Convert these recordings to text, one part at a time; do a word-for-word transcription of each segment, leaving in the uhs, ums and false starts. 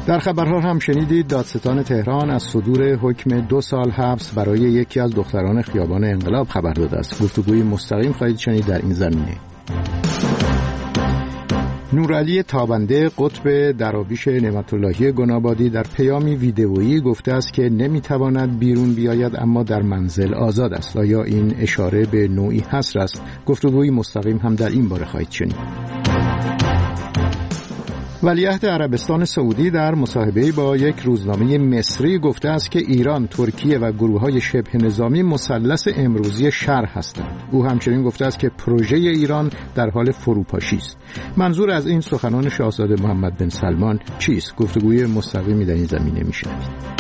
در خبرها هم شنیدید دادستان تهران از صدور حکم دو سال حبس برای یکی از دختران خیابان انقلاب خبر داده است. گفتگوی مستقیم خواهید شنید در این زمینه. نورعلی تابنده قطب دراویش نعمت اللهی گنابادی در پیامی ویدئویی گفته است که نمیتواند بیرون بیاید اما در منزل آزاد است. آیا این اشاره به نوعی حصر است؟ گفتگوی مستقیم هم در این باره خواهید شنید. ولیعهد عربستان سعودی در مصاحبه‌ای با یک روزنامه مصری گفته است که ایران، ترکیه و گروه‌های شبه نظامی مثلث امروزی شرق هستند. او همچنین گفته است که پروژه ایران در حال فروپاشی است. منظور از این سخنان شاهزاده محمد بن سلمان چیست؟ گفتگوی مستقیمی در این زمینه می‌شود.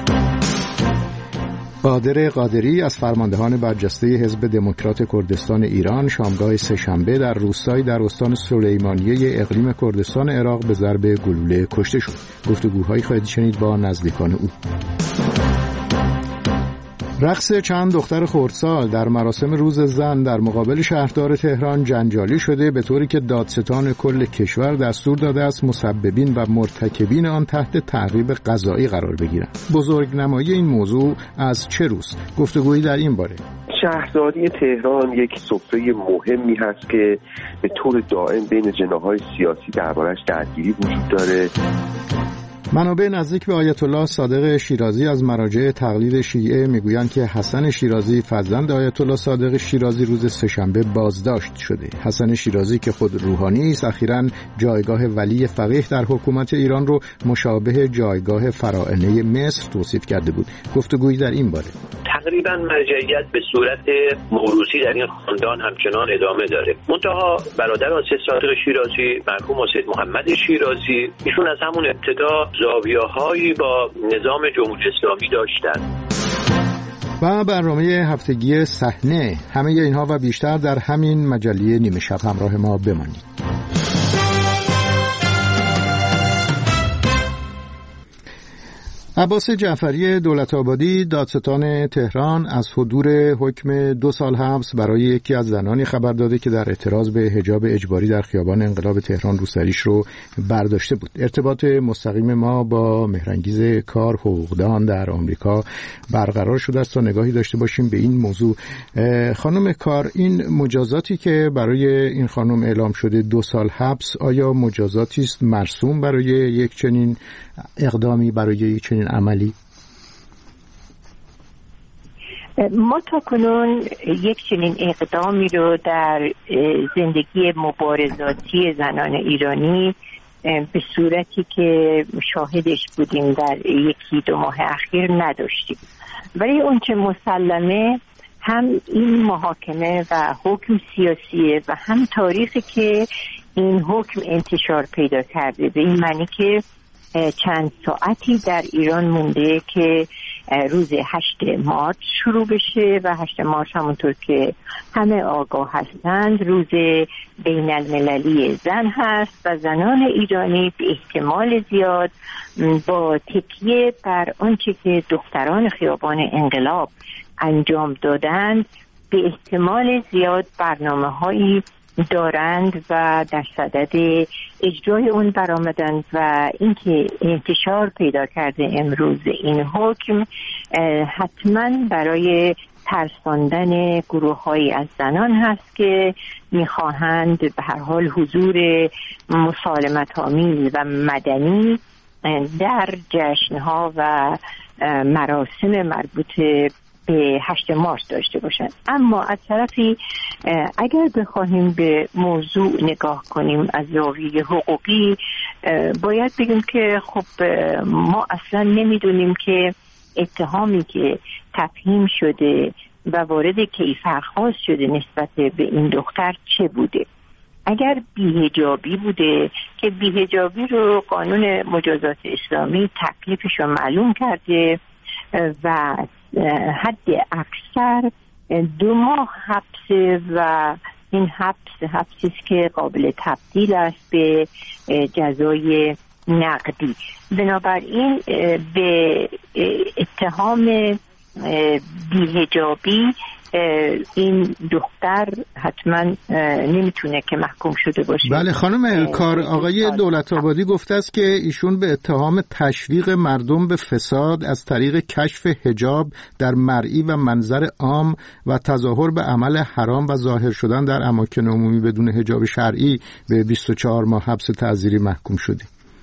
قادر قادری از فرماندهان برجسته حزب دموکرات کردستان ایران شامگاه سه‌شنبه در روستایی در استان سلیمانیه اقلیم کردستان عراق به ضرب گلوله کشته شد. گفتگوهایی خواهید شنید با نزدیکان او. رقص چند دختر خردسال در مراسم روز زن در مقابل شهردار تهران جنجالی شده، به طوری که دادستان کل کشور دستور داده است مسببین و مرتکبین آن تحت تعقیب قضایی قرار بگیرند. بزرگنمایی این موضوع از چه روست؟ گفتگویی در این باره. شهرداری تهران یک سفره مهمی هست که به طور دائم بین جناح‌های سیاسی دربارش درگیری وجود داره. منابع نزدیک به آیت الله صادق شیرازی از مراجع تقلید شیعه میگویند که حسن شیرازی فرزند آیت الله صادق شیرازی روز سه‌شنبه بازداشت شده. حسن شیرازی که خود روحانی است، اخیراً جایگاه ولی فقیه در حکومت ایران رو مشابه جایگاه فراعنه مصر توصیف کرده بود. گفتگویی در این باره. تقریبا مرجعیت به صورت موروثی در این خاندان همچنان ادامه داره. منتها برادر حسین صادق شیرازی، مرحوم حسین محمد شیرازی، ایشون از همون ابتدا زاویه‌هایی با نظام جمهوری اسلامی داشتند. و برنامه هفتگی صحنه، همه اینها و بیشتر در همین مجله نیمه شب. همراه ما بمانید. عباس جعفری دولت‌آبادی دادستان تهران از صدور حکم دو سال حبس برای یکی از زنانی خبر داده که در اعتراض به حجاب اجباری در خیابان انقلاب تهران روسریش رو برداشته بود. ارتباط مستقیم ما با مهرانگیز کار حقوقدان در آمریکا برقرار شده است تا نگاهی داشته باشیم به این موضوع. خانم کار، این مجازاتی که برای این خانم اعلام شده دو سال حبس، آیا مجازاتی است مرسوم برای یک چنین اقدامی، برای یک چنین عملی؟ ما تا کنون یک چنین اقدامی رو در زندگی مبارزاتی زنان ایرانی به صورتی که شاهدش بودیم در یکی دو ماه اخیر نداشتیم. ولی اون چه مسلمه هم این محاکمه و حکم سیاسیه و هم تاریخی که این حکم انتشار پیدا کرده، به این معنی که چند ساعتی در ایران مونده که روز هشت مارس شروع بشه و هشت مارس همونطور که همه آگاه هستند روز بین المللی زن هست و زنان ایرانی به احتمال زیاد با تکیه بر آنچه که دختران خیابان انقلاب انجام دادند به احتمال زیاد برنامه‌هایی دارند و در صدد اجرای اون برآمدند و اینکه انتشار پیدا کرده امروز این حکم حتما برای ترساندن گروه‌هایی از زنان هست که می‌خواهند به هر حال حضور مسالمت‌آمیز و مدنی در جشن‌ها و مراسم مربوط به هشت مارس داشته باشند. اما از طرفی اگر بخواهیم به موضوع نگاه کنیم از زاویه حقوقی، باید بگیم که خب ما اصلا نمیدونیم که اتهامی که تفهیم شده و وارد کیفرخواست شده نسبت به این دختر چه بوده. اگر بی‌حجابی بوده که بی‌حجابی رو قانون مجازات اسلامی تکلیفش رو معلوم کرده و حد اکثر دو ماه حبس و این حبس حبسی است که قابل تبدیل است به جزای نقدی. بنابراین به اتهام بی‌حجابی این دختر حتما نمیتونه که محکوم شده باشه. بله خانم الکار، آقای دولت آبادی گفته است که ایشون به اتهام تشویق مردم به فساد از طریق کشف حجاب در مرئی و منظر عام و تظاهر به عمل حرام و ظاهر شدن در اماکن عمومی بدون حجاب شرعی به بیست و چهار ماه حبس تعزیری محکوم شده.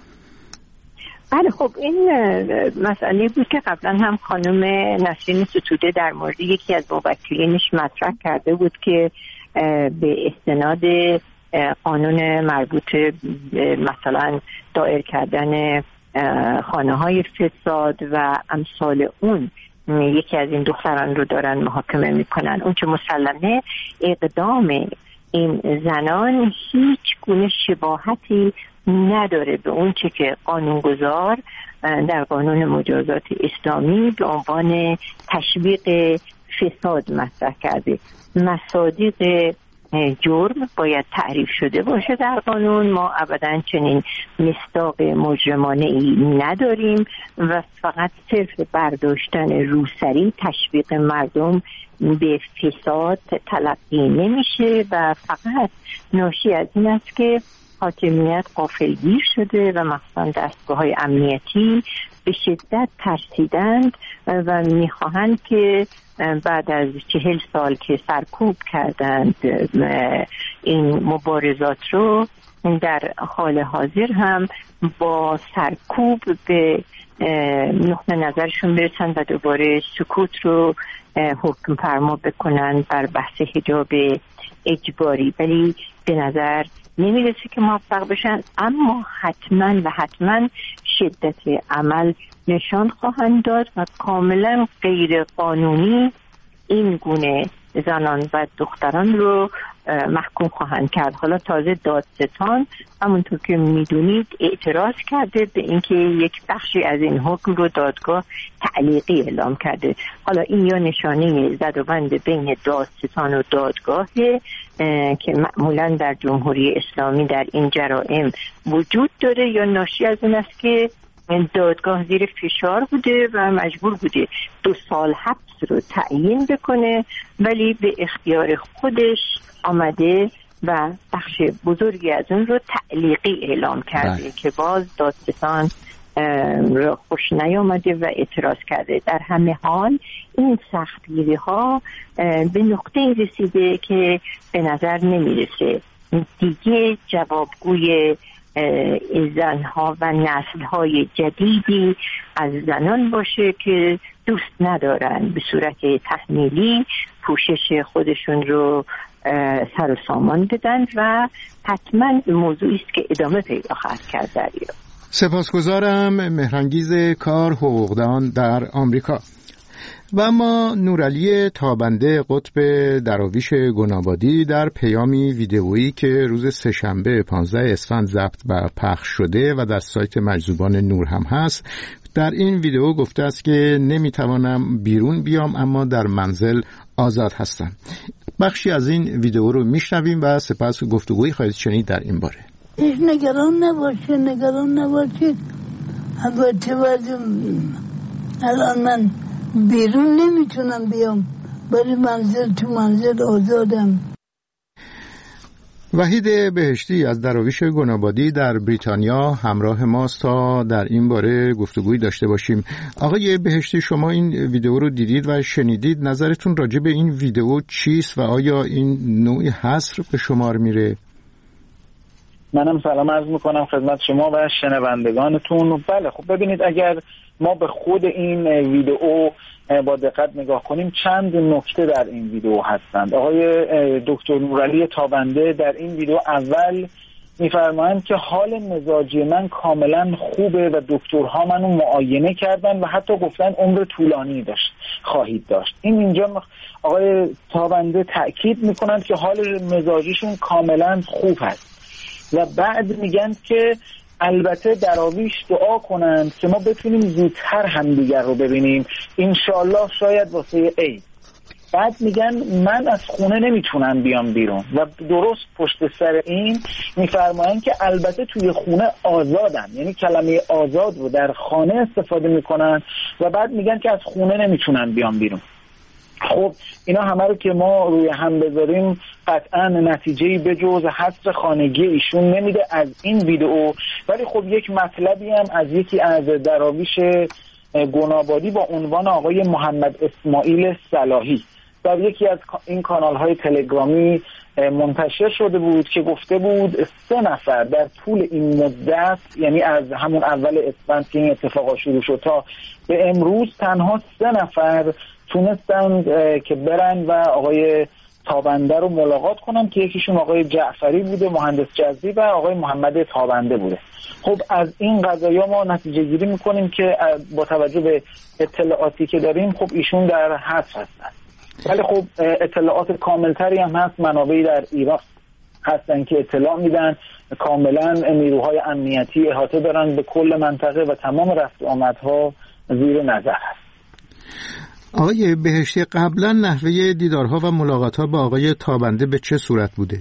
بله خب این مسئله بود که قبلا هم خانم نسرین ستوده در مورد یکی از موکلینش مطرح کرده بود که به استناد قانون مربوط مثلا دایر کردن خانه های فساد و امثال اون یکی از این دختران رو دارن محاکمه میکنن. اون چه مسلمه اقدام این زنان هیچ گونه شباهتی نداره به اون چه که قانونگذار در قانون مجازات اسلامی به عنوان تشویق فساد مطرح کرده. مصادیق جرم باید تعریف شده باشه در قانون. ما ابدا چنین مصداق مجرمانه ای نداریم و فقط صرف برداشتن روسری تشویق مردم به فساد تلقی نمیشه و فقط ناشی از این است که حاکمیت غافلگیر شده و مخصوصا دستگاه‌های امنیتی به شدت ترسیدند و میخواهند که بعد از چهل سال که سرکوب کردند این مبارزات رو در حال حاضر هم با سرکوب به نقطه نظرشون برسن و دوباره سکوت رو حکم فرما بکنن بر بحث حجاب اجباری، ولی به نظر نمیرسه که موفق بشن. اما حتما و حتما شدت عمل نشان خواهند داد و کاملا غیر قانونی این گونه زنان و دختران رو محکوم خواهند کرد. حالا تازه دادستان همونطور که میدونید اعتراض کرده به اینکه یک بخشی از این حکم رو دادگاه تعلیقی اعلام کرده. حالا این یا نشانه زد و بند بین دادستان و دادگاهه که معمولا در جمهوری اسلامی در این جرائم وجود داره، یا ناشی از اون است که دادگاه زیر فشار بوده و مجبور بوده دو سال حبس رو تعیین بکنه، ولی به اختیار خودش آمده و بخش بزرگی از اون رو تعلیقی اعلام کرده بله. که باز دادستان رو خوش نیامده و اعتراض کرده. در همه حال این سختگیری ها به نقطه رسیده که به نظر نمیرسه دیگه جوابگوی زنها و نسل‌های جدیدی از زنان باشه که دوست ندارن به صورت تحمیلی پوشش خودشون رو سر و سامان بدن و حتما موضوعی است که ادامه پیدا خواهد کرد در ایران. سپاسگزارم. مهرانگیز کار حقوقدان در آمریکا. و اما نورعلی تابنده قطب دراویش گنابادی در پیامی ویدئویی که روز سه‌شنبه پانزده اسفند ضبط و پخش شده و در سایت مجذوبان نور هم هست، در این ویدئو گفته است که نمیتوانم بیرون بیام اما در منزل آزاد هستم. بخشی از این ویدئو رو میشنویم و سپس گفتگویی خواهید شنید در این باره. هیچ نگران نباشید، نگران نباشید. البته الان من بیرون نمیتونم بیام، ولی منزل تو منزل آزادم. وحید بهشتی از دراویش گنابادی در بریتانیا همراه ماست تا در این باره گفتگویی داشته باشیم. آقای بهشتی، شما این ویدئو رو دیدید و شنیدید، نظرتون راجع به این ویدئو چیست و آیا این نوعی حصر به شمار میره؟ منم سلام عرض میکنم خدمت شما و شنوندگانتون. بله خب ببینید، اگر ما به خود این ویدئو با دقت نگاه کنیم چند نکته در این ویدئو هستند. آقای دکتر نورعلی تابنده در این ویدئو اول میفرمایند که حال مزاجی من کاملا خوبه و دکترها منو معاینه کردن و حتی گفتن عمر طولانی داشت خواهید داشت. این اینجا آقای تابنده تأکید میکنند که حال مزاجیشون کاملا خوب هست و بعد میگن که البته دراویش دعا کنند که ما بتونیم زودتر همدیگر رو ببینیم، انشالله شاید واسه عید. بعد میگن من از خونه نمیتونم بیام بیرون و درست پشت سر این میفرمایند که البته توی خونه آزادم، یعنی کلمه آزاد رو در خانه استفاده میکنن و بعد میگن که از خونه نمیتونن بیام بیرون. خب اینا همه رو که ما روی هم بذاریم قطعا نتیجه‌ای به جز حصر خانگی ایشون نمیده از این ویدئو. ولی خب یک مطلبی هم از یکی از دراویش گنابادی با عنوان آقای محمد اسماعیل صلاحی در یکی از این کانال‌های تلگرامی منتشر شده بود که گفته بود سه نفر در طول این مدت، یعنی از همون اول اسفند که این اتفاقا شروع شد تا به امروز، تنها سه نفر تونستند که برن و آقای تابنده رو ملاقات کنن که یکیشون آقای جعفری بوده، مهندس جزی، و آقای محمد تابنده بوده. خب از این قضایا ما نتیجه گیری میکنیم که با توجه به اطلاعاتی که داریم خب ایشون در حبس هستن. ولی خب اطلاعات کاملتری هم هست، منابعی در ایران هستن که اطلاع میدن کاملا نیروهای امنیتی احاطه دارن به کل منطقه و تمام رفت آمدها زیر نظر هست. آقای بهشتی، قبلا نحوه دیدارها و ملاقاتها با آقای تابنده به چه صورت بوده؟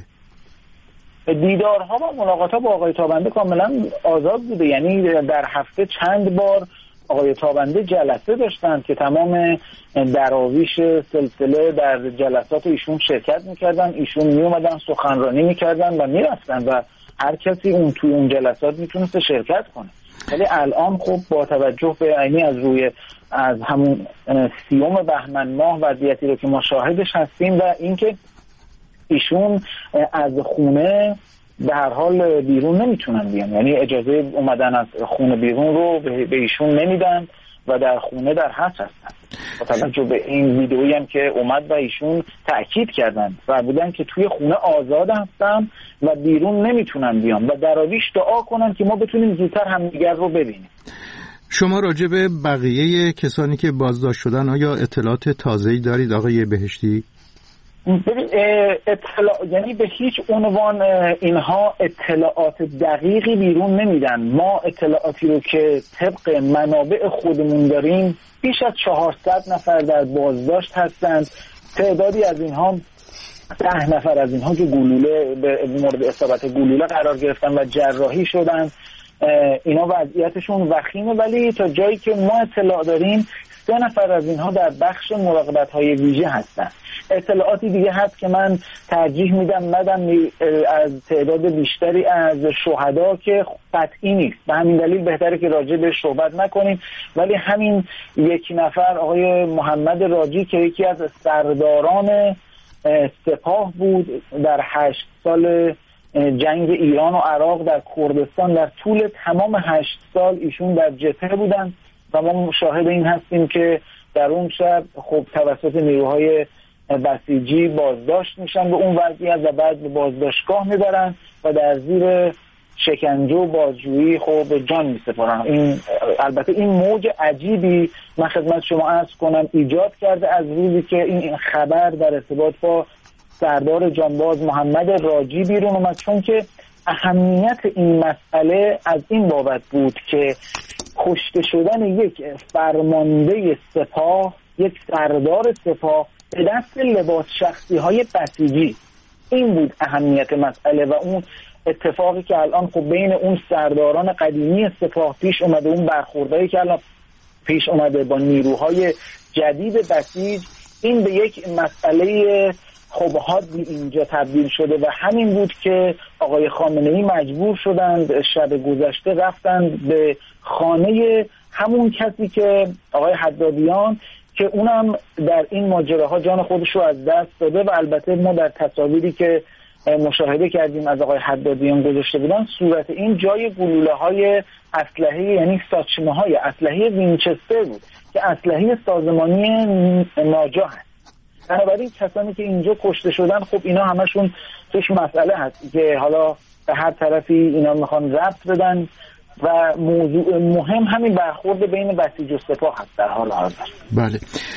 دیدارها و ملاقاتها با آقای تابنده کاملا آزاد بوده، یعنی در هفته چند بار آقای تابنده جلسه داشتند که تمام دراویش سلسله در جلسات ایشون شرکت میکردن، ایشون میومدن سخنرانی میکردن و میرفتن و هر کسی اون توی اون جلسات میتونست شرکت کنه. ولی الان خب با توجه به عینی از روی از همون سیوم بهمن ماه وضعیتی رو که ما شاهدش هستیم و اینکه ایشون از خونه به هر حال بیرون نمیتونن بیان، یعنی اجازه اومدن از خونه بیرون رو به ایشون نمیدن و در خونه در حبس هستن. با توجه به این ویدئویی هم که اومد و ایشون تأکید کردن و بودن که توی خونه آزاد هستن و بیرون نمیتونن بیان و دراویش دعا کنن که ما بتونیم زودتر همدیگر رو ببینیم. شما راجع به بقیه کسانی که بازداشت شدن آیا اطلاعات تازه‌ای دارید آقای بهشتی؟ ببین اطلاع، یعنی به هیچ عنوان اینها اطلاعات دقیقی بیرون نمیدن. ما اطلاعاتی رو که طبق منابع خودمون داریم بیش از چهارصد نفر در بازداشت هستند. تعدادی از اینها ده نفر از اینها که گلوله به مورد اصابت گلوله قرار گرفتن و جراحی شدن، اینا وضعیتشون وخیمه. ولی تا جایی که ما اطلاع داریم سه نفر از اینها در بخش مراقبت‌های ویژه هستن. اطلاعاتی دیگه هست که من ترجیح میدم ندم از تعداد بیشتری از شهدا که قطعی نیست، به همین دلیل بهتره که راجع به صحبت نکنیم. ولی همین یک نفر آقای محمد راجی که یکی از سرداران سپاه بود در هشت سال جنگ ایران و عراق در کردستان، در طول تمام هشت سال ایشون در جبهه بودن و ما شاهد این هستیم که در اون شب خب توسط نیروهای بسیجی بازداشت میشن به اون وضعیت و بعد به بازداشتگاه میبرن و در زیر شکنجه و بازجویی خب جان میسپارن. این البته این موج عجیبی من خدمت شما عرض کنم ایجاد کرده از روزی که این خبر در ارتباط با سردار جانباز محمد راجی بیرون اومد، چون که اهمیت این مسئله از این بابت بود که کشته شدن یک فرمانده سپاه، یک سردار سپاه به دست لباس شخصی های بسیجی، این بود اهمیت مسئله. و اون اتفاقی که الان خب بین اون سرداران قدیمی سپاه پیش اومده، اون برخوردایی که الان پیش اومده با نیروهای جدید بسیج، این به یک مسئله خب حادی اینجا تبدیل شده و همین بود که آقای خامنه‌ای مجبور شدند شب گذشته رفتند به خانه همون کسی که آقای حدادیان که اونم در این ماجراها جان خودش رو از دست داده و البته ما در تصاویری که مشاهده کردیم از آقای حدادیان گذاشته بودن صورت این جای گلوله های اسلحه، یعنی ساچمه های اسلحه وینچستر بود که اسلحه سازمانی ناجا هست. بنابراین کسانی که اینجا کشته شدن خب اینا همشون توش مسئله هست که حالا به هر طرفی اینا میخوان ربط بدن و موضوع مهم همین برخورد بین بسیج و سپاه هست در حال حاضر. بله،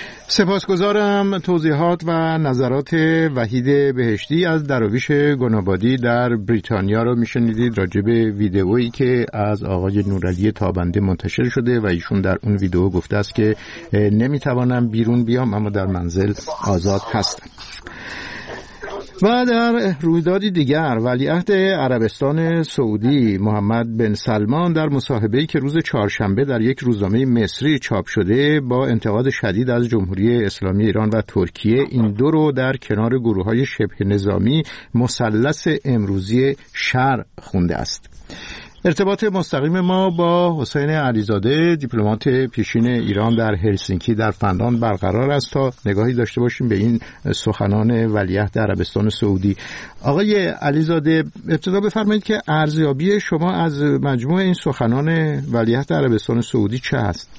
سپاسگزارم. توضیحات و نظرات وحید بهشتی از دراویش گنابادی در بریتانیا رو میشنیدید راجع به ویدئویی که از آقای نورعلی تابنده منتشر شده و ایشون در اون ویدئو گفته است که نمیتوانم بیرون بیام اما در منزل آزاد هستم. و در رویدادی دیگر ولیعهد عربستان سعودی محمد بن سلمان در مصاحبه‌ای که روز چهارشنبه در یک روزنامه مصری چاپ شده با انتقاد شدید از جمهوری اسلامی ایران و ترکیه این دو رو در کنار گروه‌های شبه نظامی مثلث امروزی شرق خونده است. ارتباط مستقیم ما با حسین علیزاده دیپلمات پیشین ایران در هلسینکی در فنلاند برقرار است تا نگاهی داشته باشیم به این سخنان ولیعهد عربستان سعودی. آقای علیزاده، ابتدا بفرمایید که ارزیابی شما از مجموع این سخنان ولیعهد عربستان سعودی چه است؟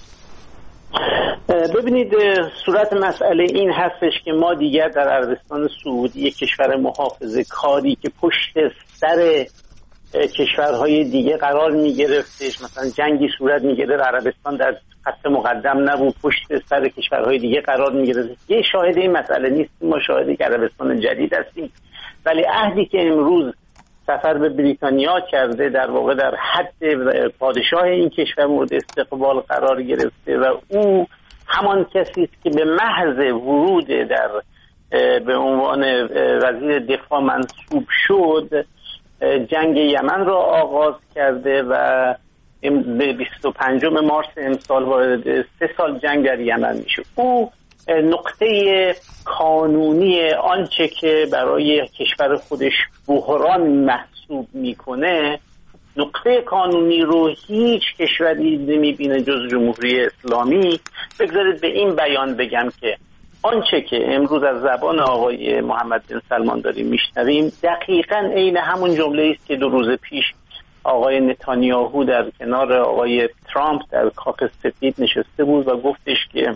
ببینید، صورت مسئله این هستش که ما دیگر در عربستان سعودی یک کشور محافظه کاری که پشت سر کشورهای دیگه قرار میگرفتش، مثلا جنگی صورت میگرفت، عربستان در خط مقدم نبود، پشت سر کشورهای دیگه قرار میگرفت. یه شاهد این مسئله نیستیم، ما شاهد عربستان جدید هستیم. ولی عهدی که امروز سفر به بریتانیا کرده در واقع در حد پادشاه این کشور مورد استقبال قرار گرفته و او همان کسی است که به محض ورود در به عنوان وزیر دفاع منصوب شد جنگ یمن را آغاز کرده و به بیست و پنجم مارس امسال وارد سه سال جنگ در یمن میشه. او نقطه کانونی آنچه که برای کشور خودش بحران محسوب میکنه، نقطه کانونی رو هیچ کشوری نمیبینه جز جمهوری اسلامی. بگذارید به این بیان بگم که آنچه که امروز از زبان آقای محمد بن سلمان داریم میشنویم دقیقاً عین همون جمله است که دو روز پیش آقای نتانیاهو در کنار آقای ترامپ در کاخ سفید نشسته بود و گفتش که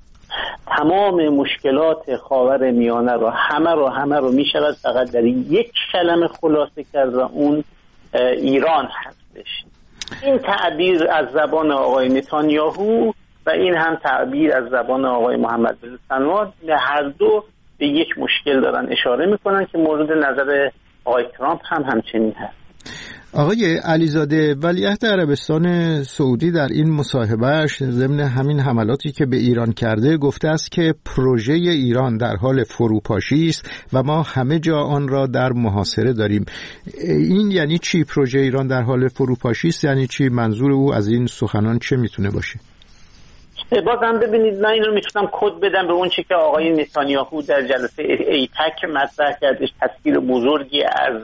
تمام مشکلات خاور میانه رو همه رو همه رو میشود فقط در یک کلمه خلاصه کرد و اون ایران هستش. این تعبیر از زبان آقای نتانیاهو و این هم تعبیر از زبان آقای محمد بن سلمان به هر دو به یک مشکل دارن اشاره میکنن که مورد نظر آقای ترامپ هم همچنین هست. آقای علیزاده، ولیعهد عربستان سعودی در این مصاحبهش ضمن همین حملاتی که به ایران کرده گفته است که پروژه ایران در حال فروپاشی است و ما همه جا آن را در محاصره داریم. این یعنی چی پروژه ایران در حال فروپاشی است؟ یعنی چی؟ منظور او از این سخنان چه میتونه باشه؟ بازم ببینید، من این رو میتونم کد بدم به اون چی که آقای نتانیاهو در جلسه ایپک مطرح کردش. تصویر بزرگی از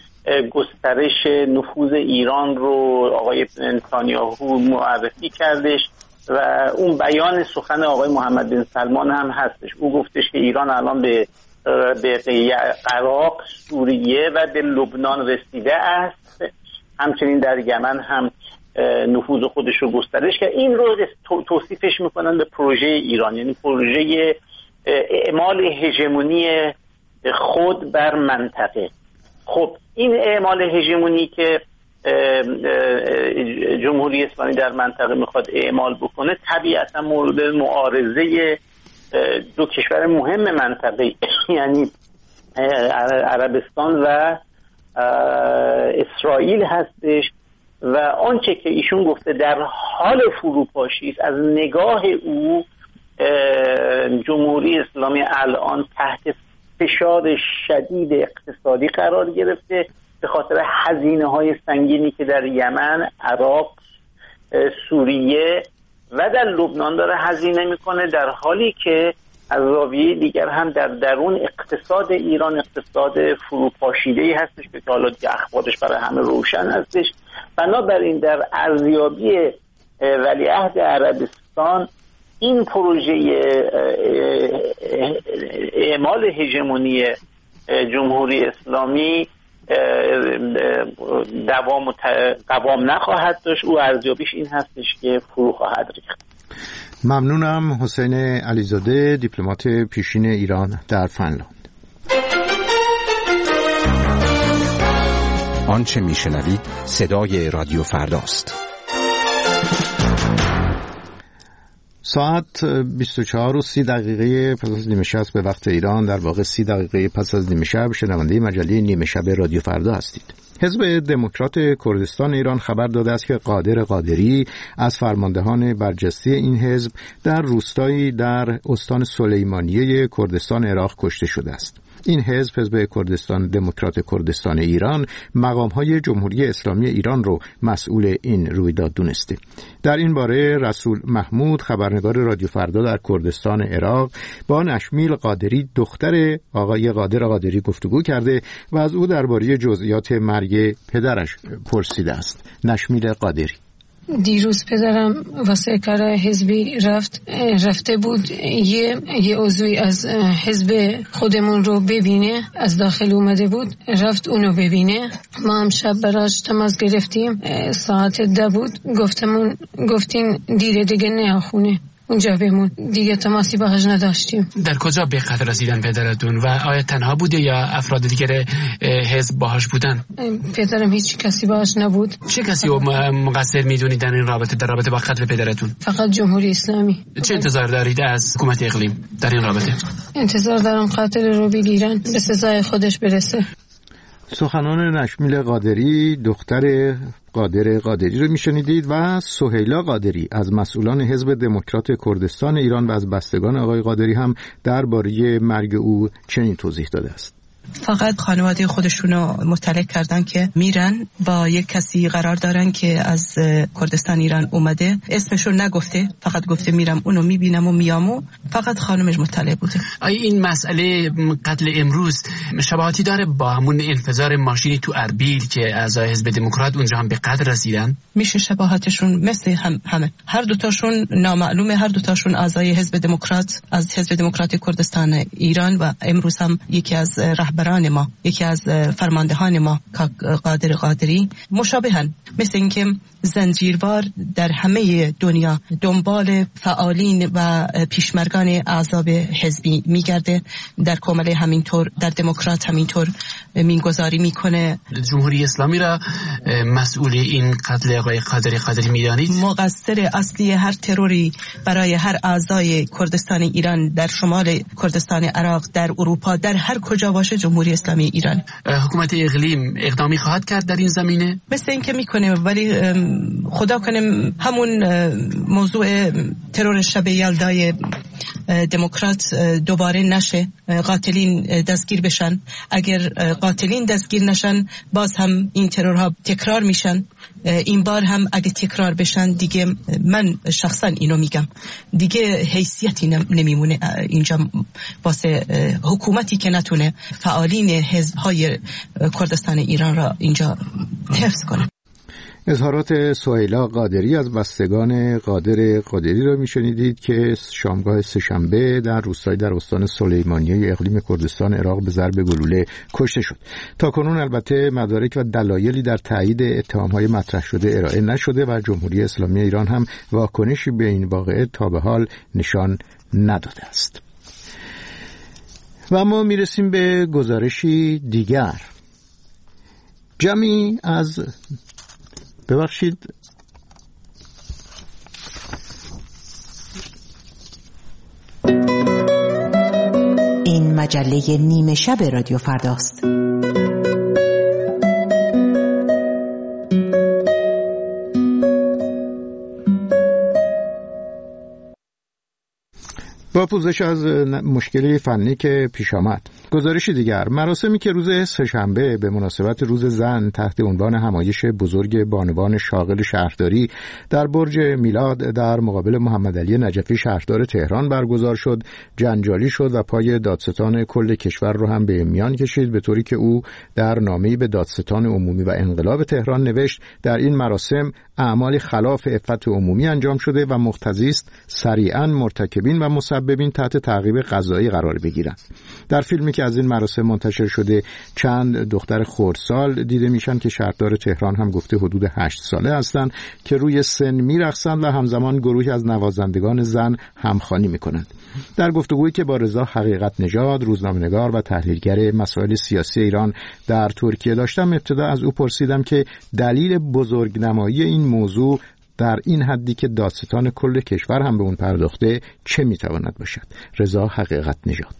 گسترش نفوذ ایران رو آقای نتانیاهو معرفی کردش و اون بیان سخن آقای محمد بن سلمان هم هستش. او گفتش که ایران الان به به عراق، سوریه و به لبنان رسیده است، همچنین در یمن هم نفوذ خودش رو گسترش کرد. این رو توصیفش میکنن به پروژه ایران، یعنی پروژه اعمال هژمونی خود بر منطقه. خب این اعمال هژمونی که جمهوری اسلامی در منطقه میخواد اعمال بکنه طبیعتا مورد معارضه دو کشور مهم منطقه یعنی عربستان و اسرائیل هستش و آنچه که ایشون گفته در حال فروپاشی است. از نگاه او جمهوری اسلامی الان تحت فشار شدید اقتصادی قرار گرفته به خاطر هزینه‌های سنگینی که در یمن، عراق، سوریه و در لبنان داره هزینه میکنه، در حالی که از زاویه دیگر هم در درون اقتصاد ایران اقتصاد فروپاشیده‌ای هستش که حالا دیگه اخبارش برای همه روشن هستش. بنابراین در ارزیابی ولیعهد عربستان این پروژه اعمال هژمونی جمهوری اسلامی دوام و قوام نخواهد داشت. او ارزیابیش این هستش که فرو خواهد ریخت. ممنونم. حسین علیزاده، دیپلمات پیشین ایران در فنلاند. آنچه میشنوید صدای رادیو فرداست. ساعت بیست و چهار و سی دقیقه پس از نیمه شب به وقت ایران، در واقع سی دقیقه پس از نیمه شب، شنونده مجله نیمه شب رادیو فردا هستید. حزب دموکرات کردستان ایران خبر داده است که قادر قادری از فرماندهان برجسته این حزب در روستایی در استان سلیمانیه کردستان عراق کشته شده است. این حزب، حزب کردستان دموکرات کردستان ایران، مقام‌های جمهوری اسلامی ایران رو مسئول این رویداد دونسته. در این باره رسول محمود، خبرنگار رادیو فردا در کردستان عراق، با نشمیل قادری دختر آقای قادر قادری گفتگو کرده و از او درباره جزئیات مرگ پدرش پرسیده است. نشمیل قادری: دیروز پدرم واسه کار حزبی رفت رفته بود یه یه عضوی از حزب خودمون رو ببینه، از داخل اومده بود، رفت اونو ببینه. ما هم شب براش تماس گرفتیم، ساعت ده بود، گفتمون گفتین دیره دیگه نه خونه، اونجا بمون، دیگه تماسی باهاش نداشتیم. در کجا به قتل رسیدن پدرتون و آیا تنها بوده یا افراد دیگر حزب باهاش بودن؟ پدرم هیچ کسی باهاش نبود. چه کسی رو مقصر میدونید در این رابطه، در رابطه با قتل پدرتون؟ فقط جمهوری اسلامی. چه انتظار دارید از حکومت اقلیم در این رابطه؟ انتظار دارم قاتل رو بگیرن، به سزای خودش برسه. سخنان نشمیل قادری دختر قادر قادری رو میشنیدید و سهیلا قادری از مسئولان حزب دموکرات کردستان ایران و از بستگان آقای قادری هم درباره مرگ او چنین توضیح داده است. فقط خانواده خودشونو مطلع کردن که میرن با یک کسی قرار دارن که از کردستان ایران اومده، اسمشو نگفته، فقط گفته میرم اونو میبینم و میامو. فقط خانمش مطلع بوده. آیا این مسئله قتل امروز شباهتی داره با همون انفجار ماشینی تو اربیل که اعضای حزب دموکرات اونجا هم به قتل رسیدن؟ میشه شباهتشون مثل هم همه. هر دوتاشون نامعلومه، هر دوتاشون اعضای حزب دموکرات از حزب دموکرات کردستان ایران و امروز هم یکی از رهبران ما، یکی از فرماندهان ما قادر قادری مشابهن، مثل اینکه زنجیروار در همه دنیا دنبال فعالین و پیشمرگان احزاب حزبی میگرده، در کمله همینطور، در دموکرات همینطور مینگذاری میکنه. جمهوری اسلامی را مسئول این قتل آقای قادر قادری میدانید؟ مقصر اصلی هر تروری برای هر اعضای کردستان ایران در شمال کردستان عراق، در اروپا، در هر کجا باشه جمهوری اسلامی ایران. حکومت اقلیم اقدامی خواهد کرد در این زمینه؟ مثل اینکه میکنه، ولی خدا کنه همون موضوع ترور شب یلدای دموکرات دوباره نشه، قاتلین دستگیر بشن. اگر قاتلین دستگیر نشن باز هم این ترورها تکرار میشن. این بار هم اگه تکرار بشن دیگه من شخصا اینو میگم دیگه حیثیتی نمیمونه اینجا واسه حکومتی که نتونه فعالین حزب‌های کردستان ایران را اینجا حفظ کنه. اظهارات سهیلا قادری از بستگان قادر قادری را میشنیدید که شامگاه سه‌شنبه در روستایی در استان سلیمانیه اقلیم کردستان عراق به ضرب گلوله کشته شد. تاکنون البته مدارک و دلایلی در تایید اتهام‌های مطرح شده ارائه نشده و جمهوری اسلامی ایران هم واکنشی به این واقعه تا به حال نشان نداده است. و ما میرسیم به گزارشی دیگر. جمعی از ببخشید این مجله نیمه شب رادیو فرداست. با پوزش از مشکلی فنی که پیش آمد، گزارشی دیگر. مراسمی که روز سه‌شنبه به مناسبت روز زن تحت عنوان همایش بزرگ بانوان شاغل شهرداری در برج میلاد در مقابل محمد علی نجفی شهردار تهران برگزار شد، جنجالی شد و پای دادستان کل کشور رو هم به میان کشید، به طوری که او در نامه‌ای به دادستان عمومی و انقلاب تهران نوشت در این مراسم اعمالی خلاف عفت عمومی انجام شده و مقتضی است سریعاً مرتکبین و مسببین تحت تعقیب قضایی قرار بگیرند. در فیلمی که از این مراسم منتشر شده چند دختر خردسال دیده میشن که شهردار تهران هم گفته حدود هشت ساله هستند که روی سن میرقصند و همزمان گروهی از نوازندگان زن همخوانی میکنند. در گفتگویی که با رضا حقیقت نژاد، روزنامه‌نگار و تحلیلگر مسائل سیاسی ایران در ترکیه داشتم، ابتدا از او پرسیدم که دلیل بزرگنمایی این موضوع در این حدی که دادستان کل کشور هم به اون پرداخته چه میتواند باشد. رضا حقیقت نژاد: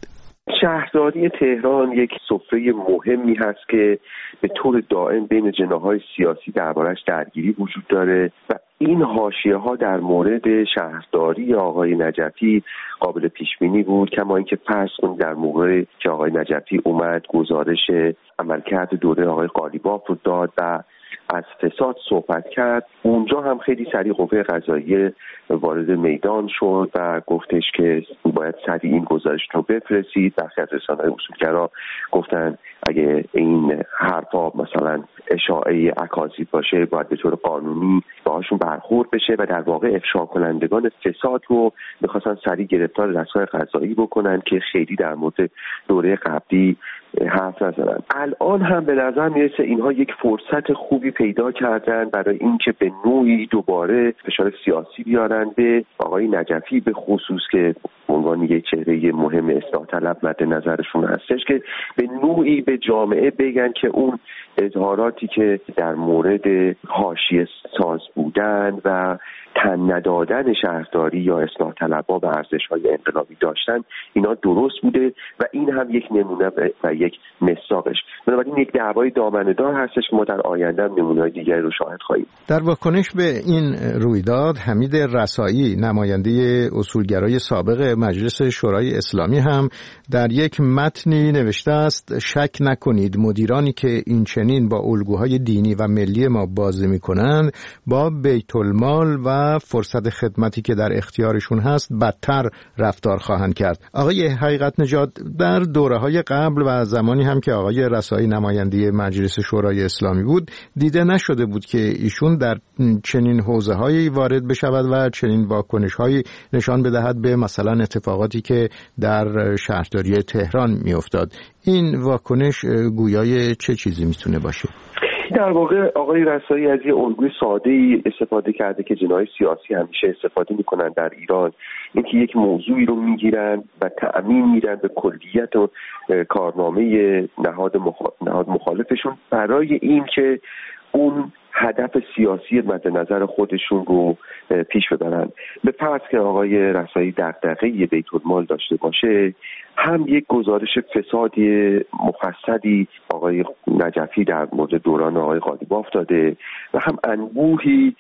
شهرداری تهران یک سفره مهمی هست که به طور دائم بین جناح‌های سیاسی دربارش درگیری وجود داره و این حاشیه ها در مورد شهرداری آقای نجفی قابل پیش بینی بود، کما اینکه فرض کنید در موقع که آقای نجفی اومد گزارش عملکرد دوره آقای قالیباف رو داد و از فساد صحبت کرد، اونجا هم خیلی سریع قوه قضاییه وارد میدان شد و گفتش که باید سریع این گزارش رو بفرستید. برخی از رسانه‌های اصولگرا گفتن اگه این حرفا مثلا اشاعه اکاذیب باشه باید به طور قانونی باهاشون برخورد بشه و در واقع افشا کنندگان فساد رو می‌خواستن سریع گرفتار دستگاه قضایی بکنن که خیلی در مورد دوره قبلی حرف نزدن. الان هم به نظر میرسه اینها یک فرصت خوبی پیدا کردن برای اینکه به نوعی دوباره فشار سیاسی بیارن به آقای نجفی، به خصوص که عنوان یک چهره مهم اصلاح طلب مد نظرشون هستش، که به نوعی به جامعه بگن که اون اظهاراتی که در مورد حاشیه ساز بودن و تن ندادن شهرداری یا اصلاح طلبها به ارزش‌های انقلابی داشتن اینا درست بوده و این هم یک نمونه و یک مصداقش. بنابراین یک دعوای دامنه‌دار هستش، ما در آینده هم نمونه‌های دیگری رو شاهد خواهیم. در واکنش به این رویداد حمید رسایی، نماینده اصولگرای سابق مجلس شورای اسلامی، هم در یک متنی نوشته است: شک نکنید مدیرانی که این چنین با الگوهای دینی و ملی ما بازی می‌کنند با بیت المال و فرصت خدمتی که در اختیارشون هست بدتر رفتار خواهند کرد. آقای حقیقت نژاد، در دوره‌های قبل و زمانی هم که آقای رسایی نماینده مجلس شورای اسلامی بود دیده نشده بود که ایشون در چنین حوزه‌هایی وارد بشود و چنین واکنش‌هایی نشان بدهد به مثلا اتفاقاتی که در شهرداری تهران می‌افتاد. این واکنش گویای چه چیزی میتونه باشه؟ در واقع آقای رسایی از یه الگوی ساده‌ای استفاده کرده که جناح سیاسی همیشه استفاده میکنن در ایران، اینکه یک موضوعی رو میگیرن و تأمین میدن به کلیت و کارنامه نهاد مخالف نهاد مخالفشون برای اینکه اون هدف سیاسی مد نظر خودشون رو پیش ببرن. به فرض که آقای رسایی دغدغه بیت المال داشته باشه، هم یک گزارش فسادی مفصلی آقای نجفی در مورد دوران آقای قالیباف داده و هم انبوهی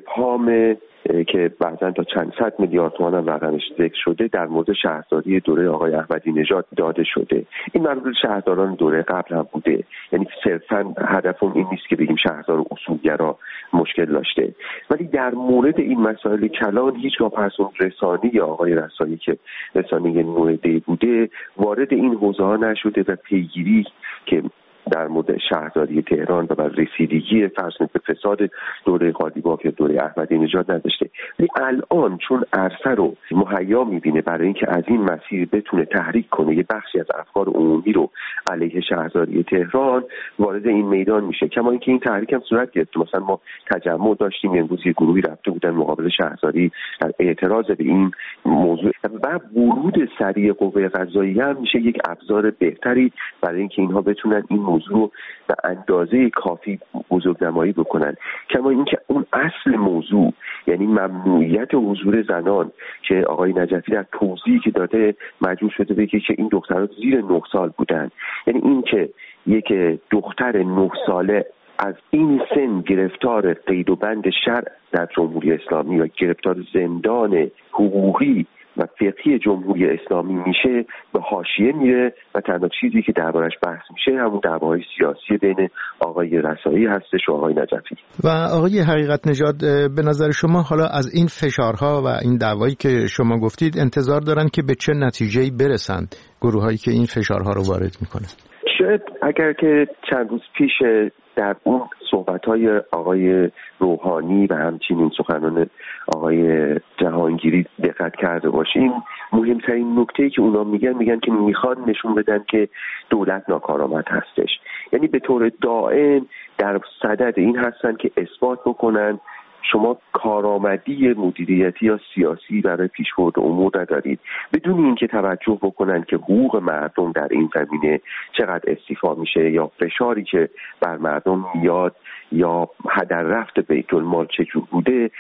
ابهام که بعضا تا چند صد میلیارد تومان هم رقمش ذکر شده در مورد شهرداری دوره آقای احمدی نژاد داده شده. این مربوط شهرداران دوره قبل هم بوده، یعنی صرفا هدفم این نیست که بگیم شهردار اصولگرا مشکل داشته، ولی در مورد این مسائل کلان هیچگاه پس اون رسانه آقای رسایی که رسانه نوعده بوده وارد این حوزه ها نشده و پیگیری که در مورد شهرداری تهران و بر رسیدگی فرض به فساد دوره قالیباف یا دوره احمدی نژاد نداشته. ولی الان چون عرصه رو مهیا می‌بینه برای اینکه از این مسیر بتونه تحریک کنه، یه بخشی از افکار عمومی رو علیه شهرداری تهران وارد این میدان میشه. کما اینکه این تحریک هم صورت گرفت. مثلا ما تجمع داشتیم، امروز یه گروهی رفته بودن مقابل شهرداری در اعتراض به این موضوع و ورود سریع قوه قضاییه هم میشه یک ابزار بهتری برای اینکه اینها بتونن این موضوع رو به اندازه کافی بزرگنمایی بکنن. کما اینکه اون اصل موضوع، یعنی ممنوعیت حضور زنان که آقای نجفی در توضیحی که داده مجبور شده بگه که این دخترها زیر نه سال بودن، یعنی این که یک دختر نه ساله از این سن گرفتار قید و بند شرع در جمهوری اسلامی و گرفتار زندان حقوقی و فقهی جمهوری اسلامی میشه به حاشیه میره و تنها چیزی که دربارش بحث میشه همون دعواهای سیاسی بین آقای رسایی هستش و آقای نجفی. و آقای حقیقت نژاد، به نظر شما حالا از این فشارها و این دعوایی که شما گفتید انتظار دارن که به چه نتیجه‌ای برسند گروهایی که این فشارها رو وارد میکنن؟ شاید اگر که چند روز پیش در اون صحبت‌های آقای روحانی و همچنین سخنان آقای جهانگیری دقت کرده باشیم، مهمترین نکته‌ای که اونا میگن میگن که میخوان نشون بدن که دولت ناکارآمد هستش. یعنی به طور دائم در صدد این هستن که اثبات بکنن شما کارآمدی مدیریتی یا سیاسی برای پیشبرد امور ندارید، بدون اینکه توجه بکنن که حقوق مردم در این زمینه چقدر استیفا میشه یا فشاری که بر مردم میاد یا هدر رفت بیت المال چجور بوده.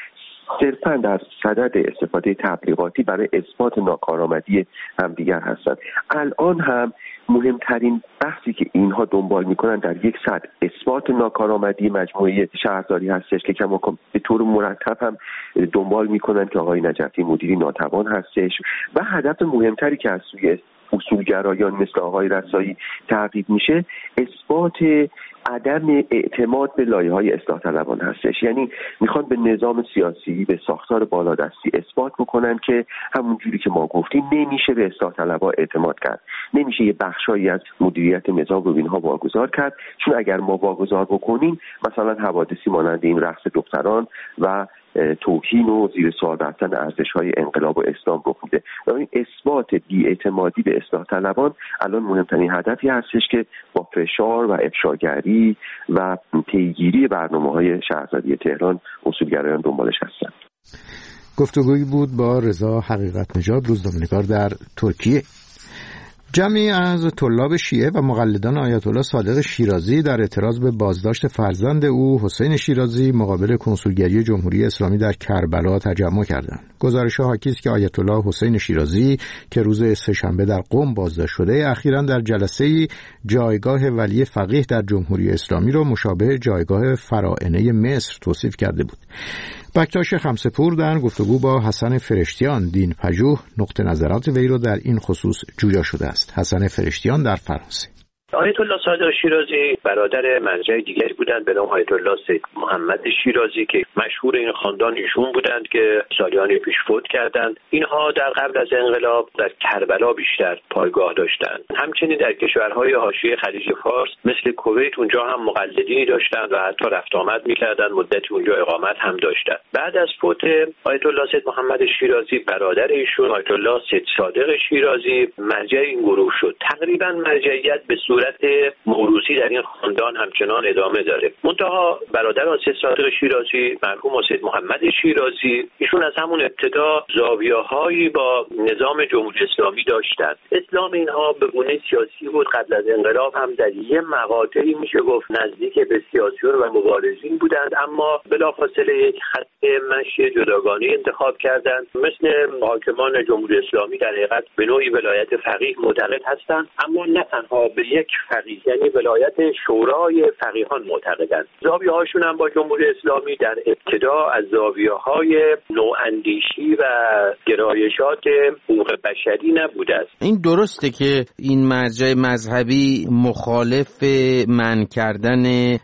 صرفا در صدد استفاده تبلیغاتی برای اثبات ناکارآمدی همدیگر هستند. الان هم مهمترین بحثی که اینها دنبال میکنن در یک سطح اثبات ناکارآمدی مجموعه شهرداری هستش که کماکان به طور مرتب هم دنبال میکنن که آقای نجفی مدیری ناتوان هستش و هدف مهمتری که از سوی اصولگرایان مثل آقای رسایی تعقیب میشه اثبات عدم اعتماد به لایه‌های اصلاح طلبان هستش. یعنی میخوان به نظام سیاسی، به ساختار بالادستی اثبات بکنن که همون جوری که ما گفتیم نمیشه به اصلاح طلبها اعتماد کرد، نمیشه یه بخشایی از مدیریت نظام رو اینها واگذار کرد، چون اگر ما واگذار بکنیم مثلا حوادثی مانند این رقص دختران و توهین و زیر سوال رفتن ارزش‌های انقلاب و اسلام رخ میده. و این اثبات بی‌اعتمادی به اصلاح طلبان الان مهمترین هدفی هستش که با فشار و افشاگری و پیگیری برنامه‌های شهرزادی تهران اصولگرایان دنبالش هستند. گفتگویی بود با رضا حقیقت نژاد، روزنامه‌نگار در ترکیه. جمعی از طلاب شیعه و مقلدان آیت الله صادق شیرازی در اعتراض به بازداشت فرزند او حسین شیرازی مقابل کنسولگری جمهوری اسلامی در کربلا تجمع کردند. گزارش حاکی است که آیت الله حسین شیرازی که روز سه‌شنبه در قم بازداشت شده، اخیراً در جلسه‌ای جایگاه ولی فقیه در جمهوری اسلامی را مشابه جایگاه فراعنه مصر توصیف کرده بود. بکتاش خمسه‌پور در گفتگو با حسن فرشتیان دین پژوه نقطه نظرات وی را در این خصوص جویا شده است. حسن فرشتیان در فرانسه. آیت الله صادق شیرازی برادر مرجع دیگری بودند به نام آیت الله سید محمد شیرازی که مشهور این خاندان ایشون بودند که سالیان پیش فوت کردند. اینها در قبل از انقلاب در کربلا بیشتر پایگاه داشتند. همچنین در کشورهای حاشیه خلیج فارس مثل کویت اونجا هم مقلدینی داشتند و حتی رفت آمد می‌کردند، مدتی اونجا اقامت هم داشتند. بعد از فوت آیت الله سید محمد شیرازی برادر ایشون آیت الله سید صادق شیرازی مرجع این گروه شد. تقریبا مرجعیت به صورت موروثی در این خاندان همچنان ادامه داره. منتها برادر سید صادق شیرازی مرحوم سید محمد شیرازی ایشون از همون ابتدا زاویه‌هایی با نظام جمهوری اسلامی داشتند. اسلام اینها به گونه سیاسی بود. قبل از انقلاب هم در یه مقاطعی میشه گفت نزدیک به سیاسیون و مبارزین بودند، اما بلافاصله یک خط مشی جداگانه انتخاب کردند. مثل حاکمان جمهوری اسلامی در حقیقت به نوعی ولایت فقیه معتقد هستند، اما نه تنها به یک فقیه، یعنی ولایت شورای فقیهان معتقدند. زاویه‌هاشون هم با جمهوری اسلامی در ابتدا از زاویه‌های نواندیشی و گرایشات حقوق بشری نبوده است. این درسته که این مرجع مذهبی مخالف منع کردن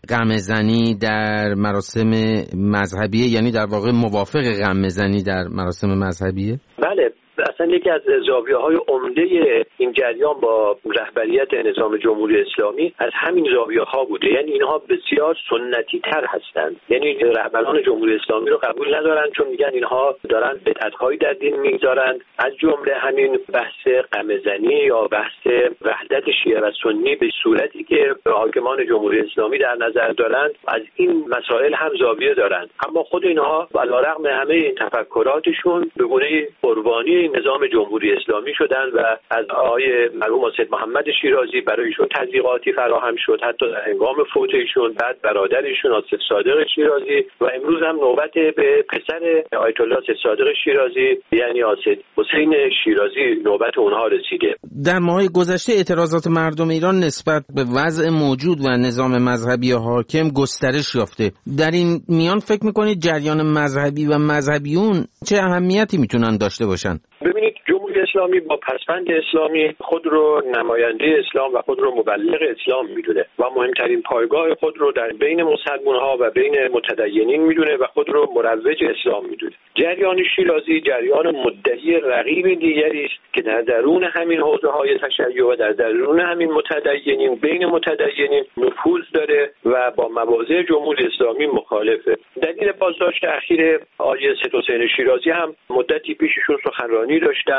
غمه‌زنی در مراسم مذهبیه، یعنی در واقع موافق غمه‌زنی در مراسم مذهبیه؟ بله، اصلا یکی از زاویه‌های عمده این جریان با رهبریت نظام جمهوری اسلامی از همین زاویه‌ها بوده. یعنی اینها بسیار سنتی تر هستند، یعنی رهبران جمهوری اسلامی رو قبول ندارن، چون میگن اینها دارن بدعت‌هایی در دین میگذارند، از جمله همین بحث غمه‌زنی یا بحث وحدت شیعه و سنی به صورتی که حاکمان جمهوری اسلامی در نظر دارند. از این مسائل هم زاویه دارند، اما خود اینها علیرغم همه این تفکراتشون به گونه قربانی نظام جمهوری اسلامی شدند و از آقای مرحوم سید محمد شیرازی برایشون تضییقاتی فراهم شد، حتی در هنگام فوت ایشون. بعد برادرشون سید صادق شیرازی و امروز هم نوبت به پسر آیت الله سید صادق شیرازی یعنی سید حسین شیرازی نوبت اونها رسیده. در ماهای گذشته اعتراضات مردم ایران نسبت به وضع موجود و نظام مذهبی حاکم گسترش یافته. در این میان فکر می‌کنید جریان مذهبی و مذهبیون چه اهمیتی میتونن داشته باشن؟ ببینید، جمهوری اسلامی با پسوند اسلامی خود رو نماینده اسلام و خود رو مبلغ اسلام میدونه و مهمترین پایگاه خود رو در بین مسلمان ها و بین متدینین میدونه و خود رو مروج اسلام میدونه. جریان شیرازی جریان مدعی رقیب دیگری است که در درون همین حوزه های تشیع و در درون همین متدینین بین متدینین نفوذ داره و با مواضع جمهوری اسلامی مخالفه. دلیل بازداشت اخیر آقای سید حسین شیرازی هم مدتی پیششون سخنرانی داشتند و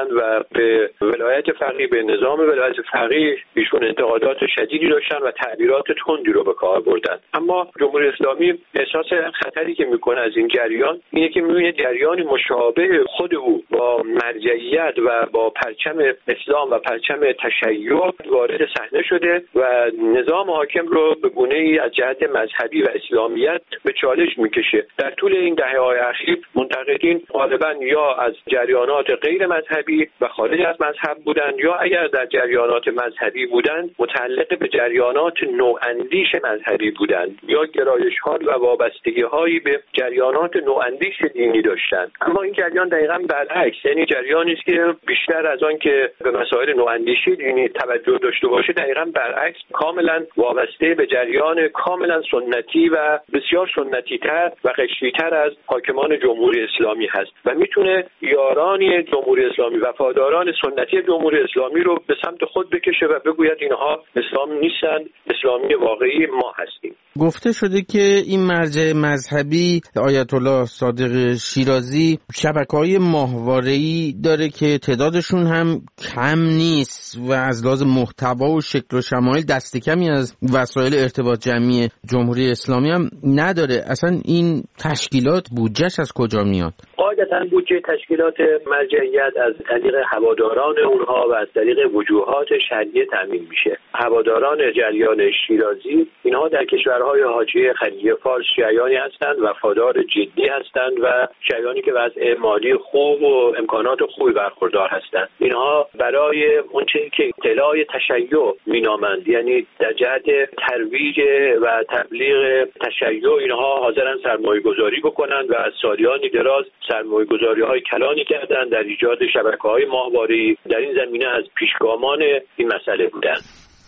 نسبت به ولایت فقیه، به نظام ولایت فقیه ایشون انتقادات شدیدی داشتن و تعبیرات تندی رو به کار بردن. اما جمهوری اسلامی احساس خطری که میکنه از این جریان اینه که میبینه جریان مشابه خود او با مرجعیت و با پرچم اسلام و پرچم تشیع وارد صحنه شده و نظام حاکم رو به گونه‌ای از جهت مذهبی و اسلامیت به چالش میکشه. در طول این دهه‌های اخیر منتقدین غالبا یا از جریانات غیر مذهبی و خارج از مذهب بودند یا اگر در جریانات مذهبی بودند متعلق به جریانات نواندیش مذهبی بودند یا گرایش‌ها و وابستگی‌هایی به جریانات نواندیش دینی داشتند. اما این جریان دقیقاً برعکس، یعنی جریانی است که بیشتر از آن که به مسائل نواندیشی دینی توجه داشته باشه دقیقاً برعکس کاملا وابسته به جریان کاملا سنتی و بسیار سنتی‌تر و قشری‌تر از حاکمان جمهوری اسلامی هست و میتونه یارانی جمهوری اسلامی، وفاداران سنتی جمهوری اسلامی رو به سمت خود بکشه و بگوید اینها اسلام نیستن، اسلامی واقعی ما هستیم. گفته شده که این مرجع مذهبی آیت الله صادق شیرازی شبکه‌های ماهواره‌ای داره که تعدادشون هم کم نیست و از لحاظ محتوا و شکل و شمایل دست کمی از وسایل ارتباط جمعی جمهوری اسلامی هم نداره. اصلا این تشکیلات بودجهش از کجا میاد؟ قاعدتاً بودجه تشکیلات مرجعیت از طریق هواداران اونها و از طریق وجوهات شرعی تامین میشه. هواداران جریان شیرازی اینها در کشورهای حاشیه خلیج فارس شیعیانی هستند، وفادار جدی هستند و شیعیانی که وضع مالی خوب و امکانات خوبی برخوردار هستند. اینها برای اون چیزی که اطلاع تشیع مینامند، یعنی در جهت ترویج و تبلیغ تشیع اینها حاضرن سرمایه‌گذاری بکنند و از سالیانی دراز سرمایه‌گذاری‌های کلانی کردند در ایجاد شبکه‌های ماهواره‌ای. در این زمینه از پیشگامان این مسئله بودند.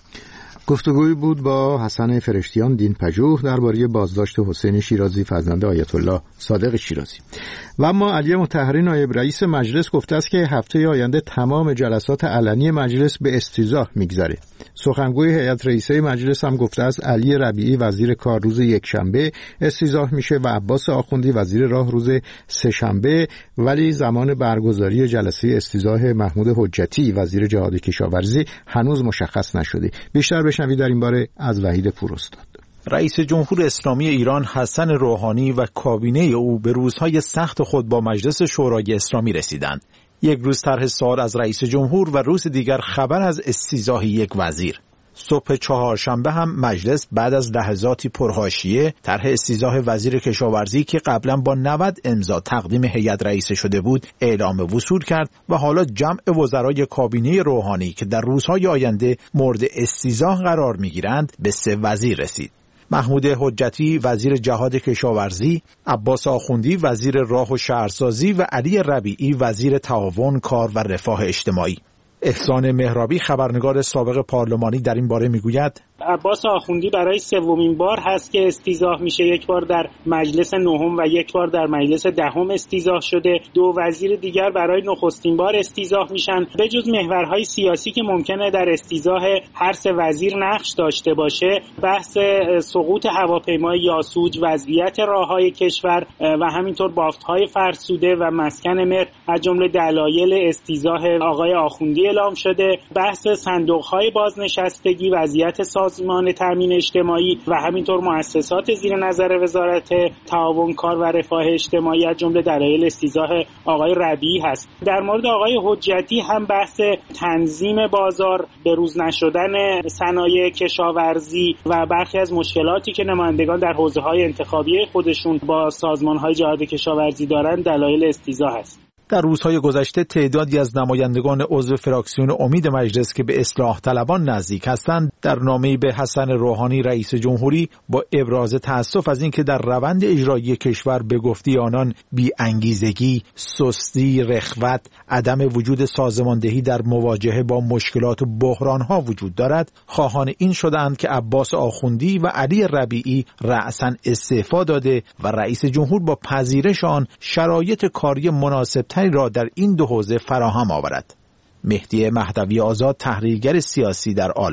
گفتگویی بود با حسن فرشتیان دینپژوه درباره بازداشت حسین شیرازی فرزند آیت الله صادق شیرازی. و اما علی مطهری نایب رئیس مجلس گفته است که هفته آینده تمام جلسات علنی مجلس به استیضاح میگذره. سخنگوی هیئت رئیسه مجلس هم گفته است علی ربیعی وزیر کار روز یکشنبه استیضاح میشه و عباس آخوندی وزیر راه روز سه‌شنبه، ولی زمان برگزاری جلسه استیضاح محمود حجتی وزیر جهاد کشاورزی هنوز مشخص نشده. بیشتر بشنوید در این باره از وحید پوراستاد. رئیس جمهور اسلامی ایران حسن روحانی و کابینه او به روزهای سخت خود با مجلس شورای اسلامی رسیدند. یک روز طرح سوال از رئیس جمهور و روز دیگر خبر از استیضاح یک وزیر. صبح چهارشنبه هم مجلس بعد از لحظاتی پرحاشیه طرح استیضاح وزیر کشاورزی که قبلا با نود امضا تقدیم هیئت رئیسه شده بود اعلام وصول کرد و حالا جمع وزرای کابینه روحانی که در روزهای آینده مورد استیضاح قرار میگیرند به سه وزیر رسید. محمود حجتی وزیر جهاد کشاورزی، عباس آخوندی وزیر راه و شهرسازی و علی ربیعی وزیر تعاون، کار و رفاه اجتماعی. احسان مهرابی خبرنگار سابق پارلمانی در این باره میگوید عباس آخوندی برای سومین بار هست که استیضاح میشه. یک بار در مجلس نهم و یک بار در مجلس دهم استیضاح شده. دو وزیر دیگر برای نخستین بار استیضاح میشن. به جز محورهای سیاسی که ممکنه در استیضاح هر سه وزیر نقش داشته باشه، بحث سقوط هواپیمای یاسوج، وضعیت راههای کشور و همینطور بافتهای فرسوده و مسکن مهر از جمله دلایل استیضاح آقای آخوندی اعلام شده. بحث صندوق‌های بازنشستگی، وضعیت سازمان تامین اجتماعی و همینطور مؤسسات زیر نظر وزارت تعاون، کار و رفاه اجتماعی از جمله دلایل استیضاح آقای ربیعی هست. در مورد آقای حجتی هم بحث تنظیم بازار، به روز نشدن صنایع کشاورزی و برخی از مشکلاتی که نمایندگان در حوزه‌های انتخابی خودشون با سازمان‌های جهاد کشاورزی دارند دلایل استیضاح است. در روزهای گذشته تعدادی از نمایندگان عضو فراکسیون امید مجلس که به اصلاح طلبان نزدیک هستند در نامه‌ای به حسن روحانی رئیس جمهوری با ابراز تأسف از اینکه در روند اجرایی کشور به گفته آنان بی انگیزگی، سستی، رخوت، عدم وجود سازماندهی در مواجهه با مشکلات و بحران‌ها وجود دارد، خواهان این شدند که عباس آخوندی و علی ربیعی رأساً استعفا داده و رئیس جمهور با پذیرش آن شرایط کاری مناسب را در این دو حوزه فراهم آورد. مهدی مهدوی آزاد تحلیلگر سیاسی در آلمان: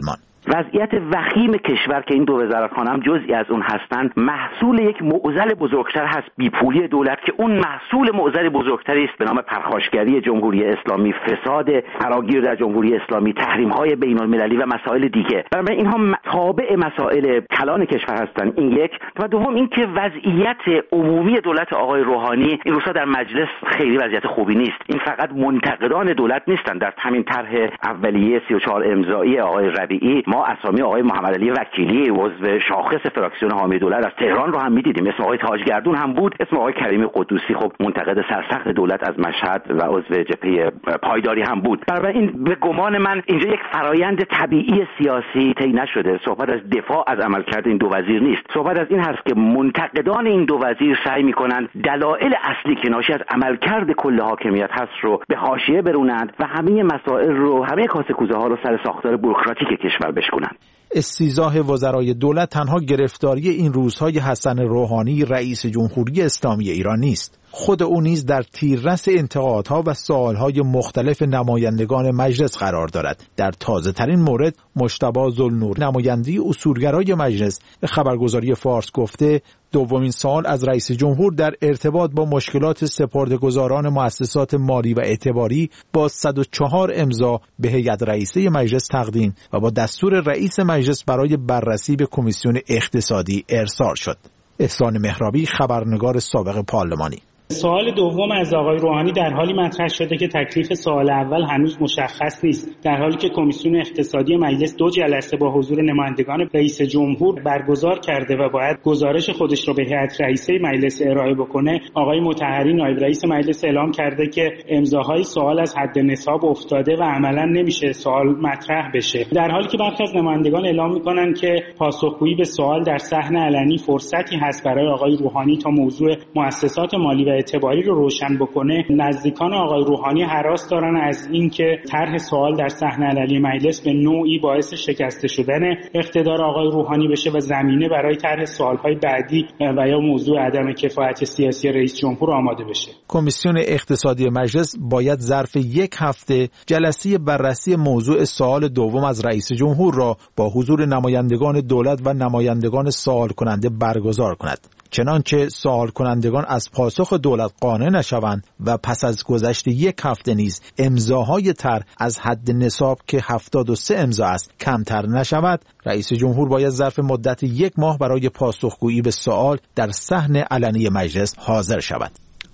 وضعیت وخیم کشور که این دو وزارتخانه هم جزئی از اون هستند محصول یک معضل بزرگتر هست، بیپولی دولت، که اون محصول معضل بزرگتری است به نام پرخاشگری جمهوری اسلامی، فساد فراگیر در جمهوری اسلامی، تحریم‌های بین‌المللی و مسائل دیگه. برای اینها تابع مسائل کلان کشور هستند. این یک. و دوم اینکه وضعیت عمومی دولت آقای روحانی این روزها در مجلس خیلی وضعیت خوبی نیست. این فقط منتقدان دولت نیستند. در همین طرح اولیه سی و چهار امضایی آقای ربیعی ما اسامی آقای محمد علی وکیلی عضو شاخص فراکسیون حامی دولت از تهران رو هم می‌دیدیم، اسم آقای تاجگردون هم بود، اسم آقای کریمی قدوسی خب منتقد سرسخت دولت از مشهد و عضو جبهه پایداری هم بود. بنابراین به گمان من اینجا یک فرایند طبیعی سیاسی طی نشده. صحبت از دفاع از عملکرد این دو وزیر نیست. صحبت از این هست که منتقدان این دو وزیر سعی می‌کنند دلایل اصلی که ناشی از عملکرد کل حاکمیت هست رو به حاشیه برونند و همه مسائل رو، همه کاسه کوزه ها رو سر ساختار بوروکراتیک کشور بشکنند. استیضاح وزرای دولت تنها گرفتاری این روزهای حسن روحانی رئیس جمهوری اسلامی ایران نیست. خود او نیز در تیررس انتقادها و سوالهای مختلف نمایندگان مجلس قرار دارد. در تازه ترین مورد مجتبی ذوالنور نماینده اصولگرای مجلس به خبرگزاری فارس گفته دومین سوال از رئیس جمهور در ارتباط با مشکلات سپرده‌گذاران مؤسسات مالی و اعتباری با صد و چهار امضا به هیئت رئیسه مجلس تقدیم و با دستور رئیس مجلس برای بررسی به کمیسیون اقتصادی ارسال شد. احسان مهرابی، خبرنگار سابق پارلمانی. سوال دوم از آقای روحانی در حالی مطرح شده که تکلیف سوال اول هنوز مشخص نیست، در حالی که کمیسیون اقتصادی مجلس دو جلسه با حضور نمایندگان رئیس جمهور برگزار کرده و باید گزارش خودش رو به هیئت رئیسه مجلس ارائه بکنه. آقای مطهری نایب رئیس مجلس اعلام کرده که امضاهای سوال از حد نصاب افتاده و عملا نمیشه سوال مطرح بشه، در حالی که برخی از نمایندگان اعلام میکنن که پاسخگویی به سوال در صحن علنی فرصتی هست برای آقای روحانی تا موضوع مؤسسات مالی و اعتباری رو روشن بکنه. نزدیکان آقای روحانی هراس دارن از اینکه طرح سوال در صحنه علنی مجلس به نوعی باعث شکسته شدن اقتدار آقای روحانی بشه و زمینه برای طرح سوال‌های بعدی و یا موضوع عدم کفایت سیاسی رئیس جمهور آماده بشه. کمیسیون اقتصادی مجلس باید ظرف یک هفته جلسه بررسی موضوع سوال دوم از رئیس جمهور را با حضور نمایندگان دولت و نمایندگان سوال کننده برگزار کند. چنانچه سوال کنندگان از پاسخ دولت قانع نشوند و پس از گذشت یک هفته نیز امضاهای طرح از حد نصاب که هفتاد و سه امضا است کمتر نشود، رئیس جمهور باید ظرف مدت یک ماه برای پاسخگویی به سوال در صحن علنی مجلس حاضر شود.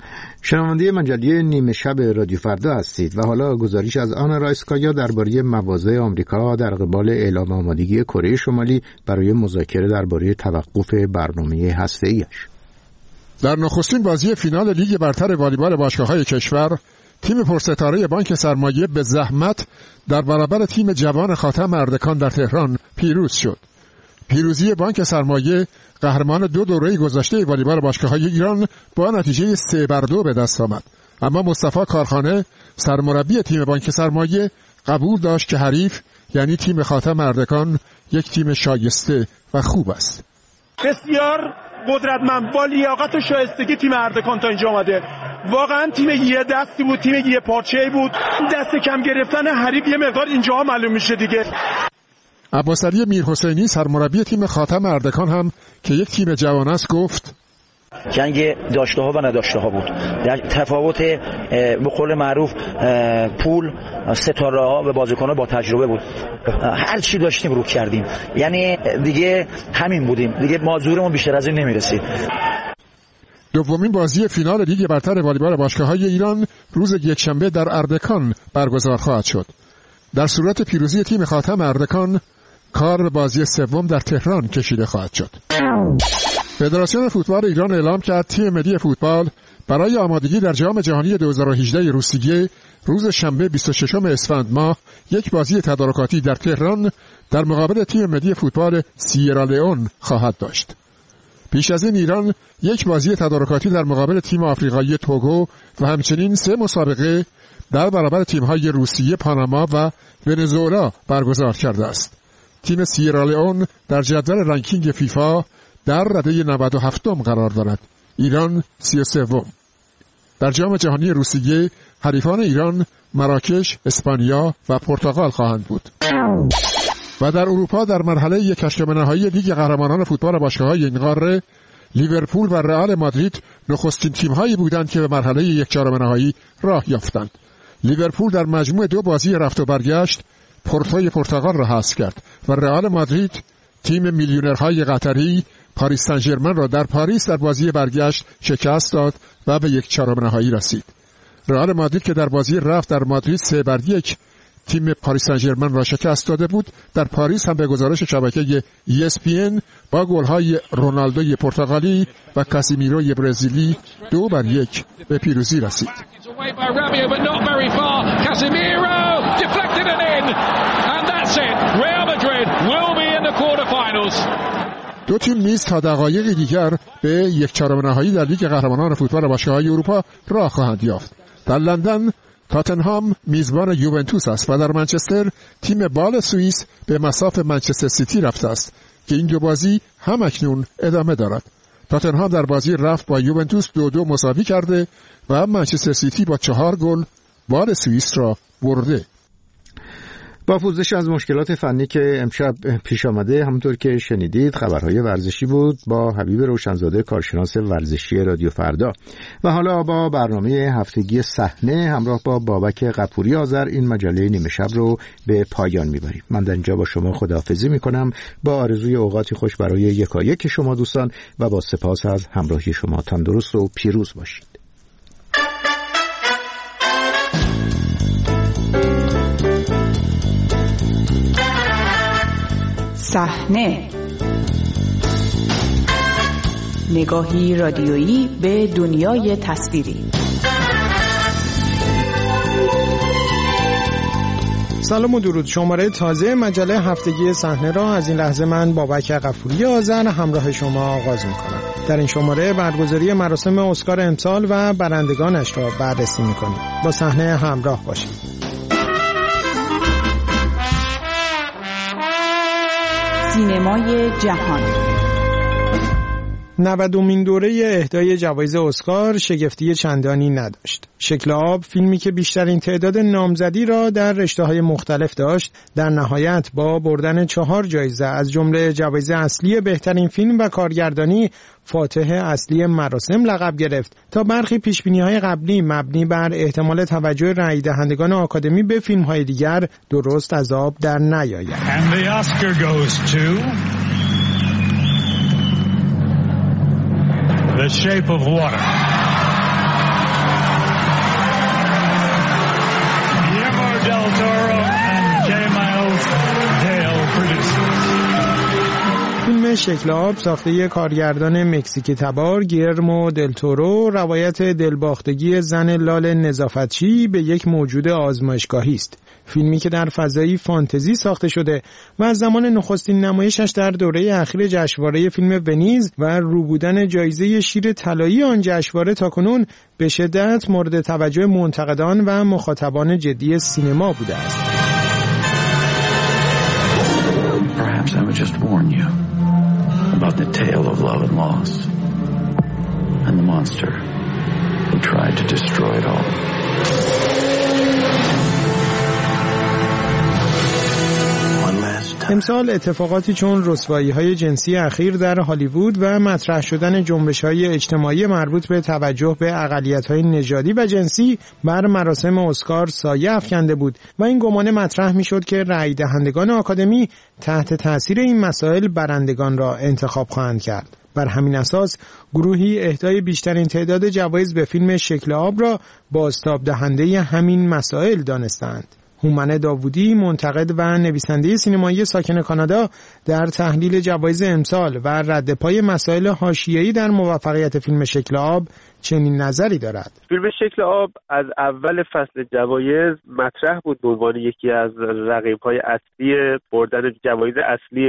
شنونده مجله نیمه شب رادیو فردا هستید و حالا گزارش از آنا رایسکایا درباره مواضع آمریکا در قبال اعلام آمادگی کره شمالی برای مذاکره درباره توقف برنامه هسته‌ایش. در نخستین بازی فینال لیگ برتر والیبال باشگاه‌های کشور، تیم پرستاره بانک سرمایه به زحمت در برابر تیم جوان خاتم اردکان در تهران پیروز شد. پیروزی بانک سرمایه قهرمان دو دوره گذشته والیبال باشگاه‌های ایران با نتیجه سه بر دو به دست آمد. اما مصطفی کارخانه سرمربی تیم بانک سرمایه قبول داشت که حریف یعنی تیم خاتم اردکان یک تیم شایسته و خوب است. بسیار قدرتمند با لیاقت و شایستگی تیم اردکان تا اینجا آمده. واقعا تیم یه دستی بود، تیم یه پارچه‌ای بود. دست کم گرفتن حریف یه مقدار اینجاها معلوم میشه دیگه. عباسعلی میرحسینی سرمربی تیم خاتم اردکان هم که یک تیم جوان است گفت جنگ داشته ها و نداشته ها بود. در تفاوت به قول معروف پول ستاره ها و بازیکن ها با تجربه بود. هر چی داشتیم رو کردیم، یعنی دیگه همین بودیم، دیگه مازورمون بیشتر از این نمیرسید. دومین بازی فینال لیگ برتر والیبال باشگاه‌های ایران روز یکشنبه در اردکان برگزار خواهد شد. در صورت پیروزی تیم خاتم اردکان کار به بازی سوم در تهران کشیده خواهد شد. فدراسیون فوتبال ایران اعلام کرد تیم ملی فوتبال برای آمادگی در جام جهانی دو هزار و هجده روسیه روز شنبه بیست و ششم اسفند ماه یک بازی تدارکاتی در تهران در مقابل تیم ملی فوتبال سیرالئون خواهد داشت. پیش از این ایران یک بازی تدارکاتی در مقابل تیم آفریقایی توگو و همچنین سه مسابقه در برابر تیم‌های روسیه، پاناما و ونزوئلا برگزار کرده است. تیم سیرالئون در جدول رنکینگ فیفا در رده نود و هفتم قرار دارد. ایران سی و سوم. در جام جهانی روسیه حریفان ایران مراکش، اسپانیا و پرتغال خواهند بود. و در اروپا در مرحله یک هشتم نهایی لیگ قهرمانان فوتبال باشگاه‌های این قاره لیورپول و رئال مادرید نخستین تیم‌هایی بودند که به مرحله یک چهارم نهایی راه یافتند. لیورپول در مجموع دو بازی رفت و برگشت پورتوی پرتغال را حذف کرد و رئال مادرید تیم میلیونرهای قطری پاریس سن ژرمن را در پاریس در بازی برگشت شکست داد و به یک چهارم نهایی رسید. رئال مادرید که در بازی رفت در مادرید سه بر یک تیم پاریس سن ژرمن را شکست داده بود، در پاریس هم به گزارش شبکه ای اس پی ان با گل‌های رونالدوی پرتغالی و کاسیمیروی برزیلی دو بر یک به پیروزی رسید. دو تیم نیز تا دقایقی دیگر به یک چهارم نهایی در لیگ قهرمانان فوتبال باشگاه‌های اروپا راه خواهند یافت. در لندن تاتنهام میزبان یوونتوس است و در منچستر تیم بال سوئیس به مصاف منچستر سیتی رفته است که این دو بازی هم اکنون ادامه دارد. تاتنهام در بازی رفت با یوونتوس دو دو مساوی کرده و منچستر سیتی با چهار گل بال سوئیس را برده. با پوزش از مشکلات فنی که امشب پیش آمده، همونطور که شنیدید خبرهای ورزشی بود با حبیب روشنزاده کارشناس ورزشی رادیو فردا. و حالا با برنامه هفتگی صحنه همراه با بابک قپوری آذر این مجله نیمه شب رو به پایان میبریم. من در اینجا با شما خداحافظی میکنم با آرزوی اوقاتی خوش برای یکایک شما دوستان و با سپاس از همراهی شما. تندرست و پیروز باشید. صحنه، نگاهی رادیویی به دنیای تصویری. سلام و درود. شماره تازه مجله هفتگی صحنه را از این لحظه من بابک قفوری آذر همراه شما آغاز می‌کنم. در این شماره برگزاری مراسم اسکار امسال و برندگانش را بررسی می‌کنیم. با صحنه همراه باشید. سینمای جهان. نودمین دوره اهدای جوایز اسکار شگفتی چندانی نداشت. شکل آب، فیلمی که بیشترین تعداد نامزدی را در رشته‌های مختلف داشت، در نهایت با بردن چهار جایزه از جمله جوایز اصلی بهترین فیلم و کارگردانی فاتح اصلی مراسم لقب گرفت تا برخی پیشبینی‌های قبلی مبنی بر احتمال توجه رأی دهندگان آکادمی به فیلم‌های دیگر درست از آب در نیاید. And the Oscar goes to The Shape of Water. Guillermo del Toro and J. Miles Dale producers. فیلم شکل آب ساخته کارگردان مکزیکی تبار گیرمو دل تورو روایت دلباختگی زن لال نظافتچی به یک موجود آزمایشگاهی است. فیلمی که در فضایی فانتزی ساخته شده و از زمان نخستین نمایشش در دوره اخیر جشنواره فیلم ونیز و روبودن جایزه شیر طلایی آن جشنواره تاکنون به شدت مورد توجه منتقدان و مخاطبان جدی سینما بوده است. Perhaps I would just warn you about the tale of love and loss and the monster who tried to destroy it all. امسال اتفاقاتی چون رسوایی‌های جنسی اخیر در هالیوود و مطرح شدن جنبش‌های اجتماعی مربوط به توجه به اقلیت‌های نژادی و جنسی بر مراسم اسکار سایه افکنده بود و این گمان مطرح می‌شد که رأی دهندگان آکادمی تحت تأثیر این مسائل برندگان را انتخاب خواهند کرد. بر همین اساس گروهی اهدای بیشترین تعداد جوایز به فیلم شکل آب را بازتاب دهنده همین مسائل دانستند. هومن داوودی، منتقد و نویسنده سینمایی ساکن کانادا، در تحلیل جوایز امسال و رد پای مسائل حاشیه‌ای در موفقیت فیلم شکل آب چنین نظری دارد. فیلم شکل آب از اول فصل جوایز مطرح بود به عنوان یکی از رقیب‌های اصلی بردن جوایز اصلی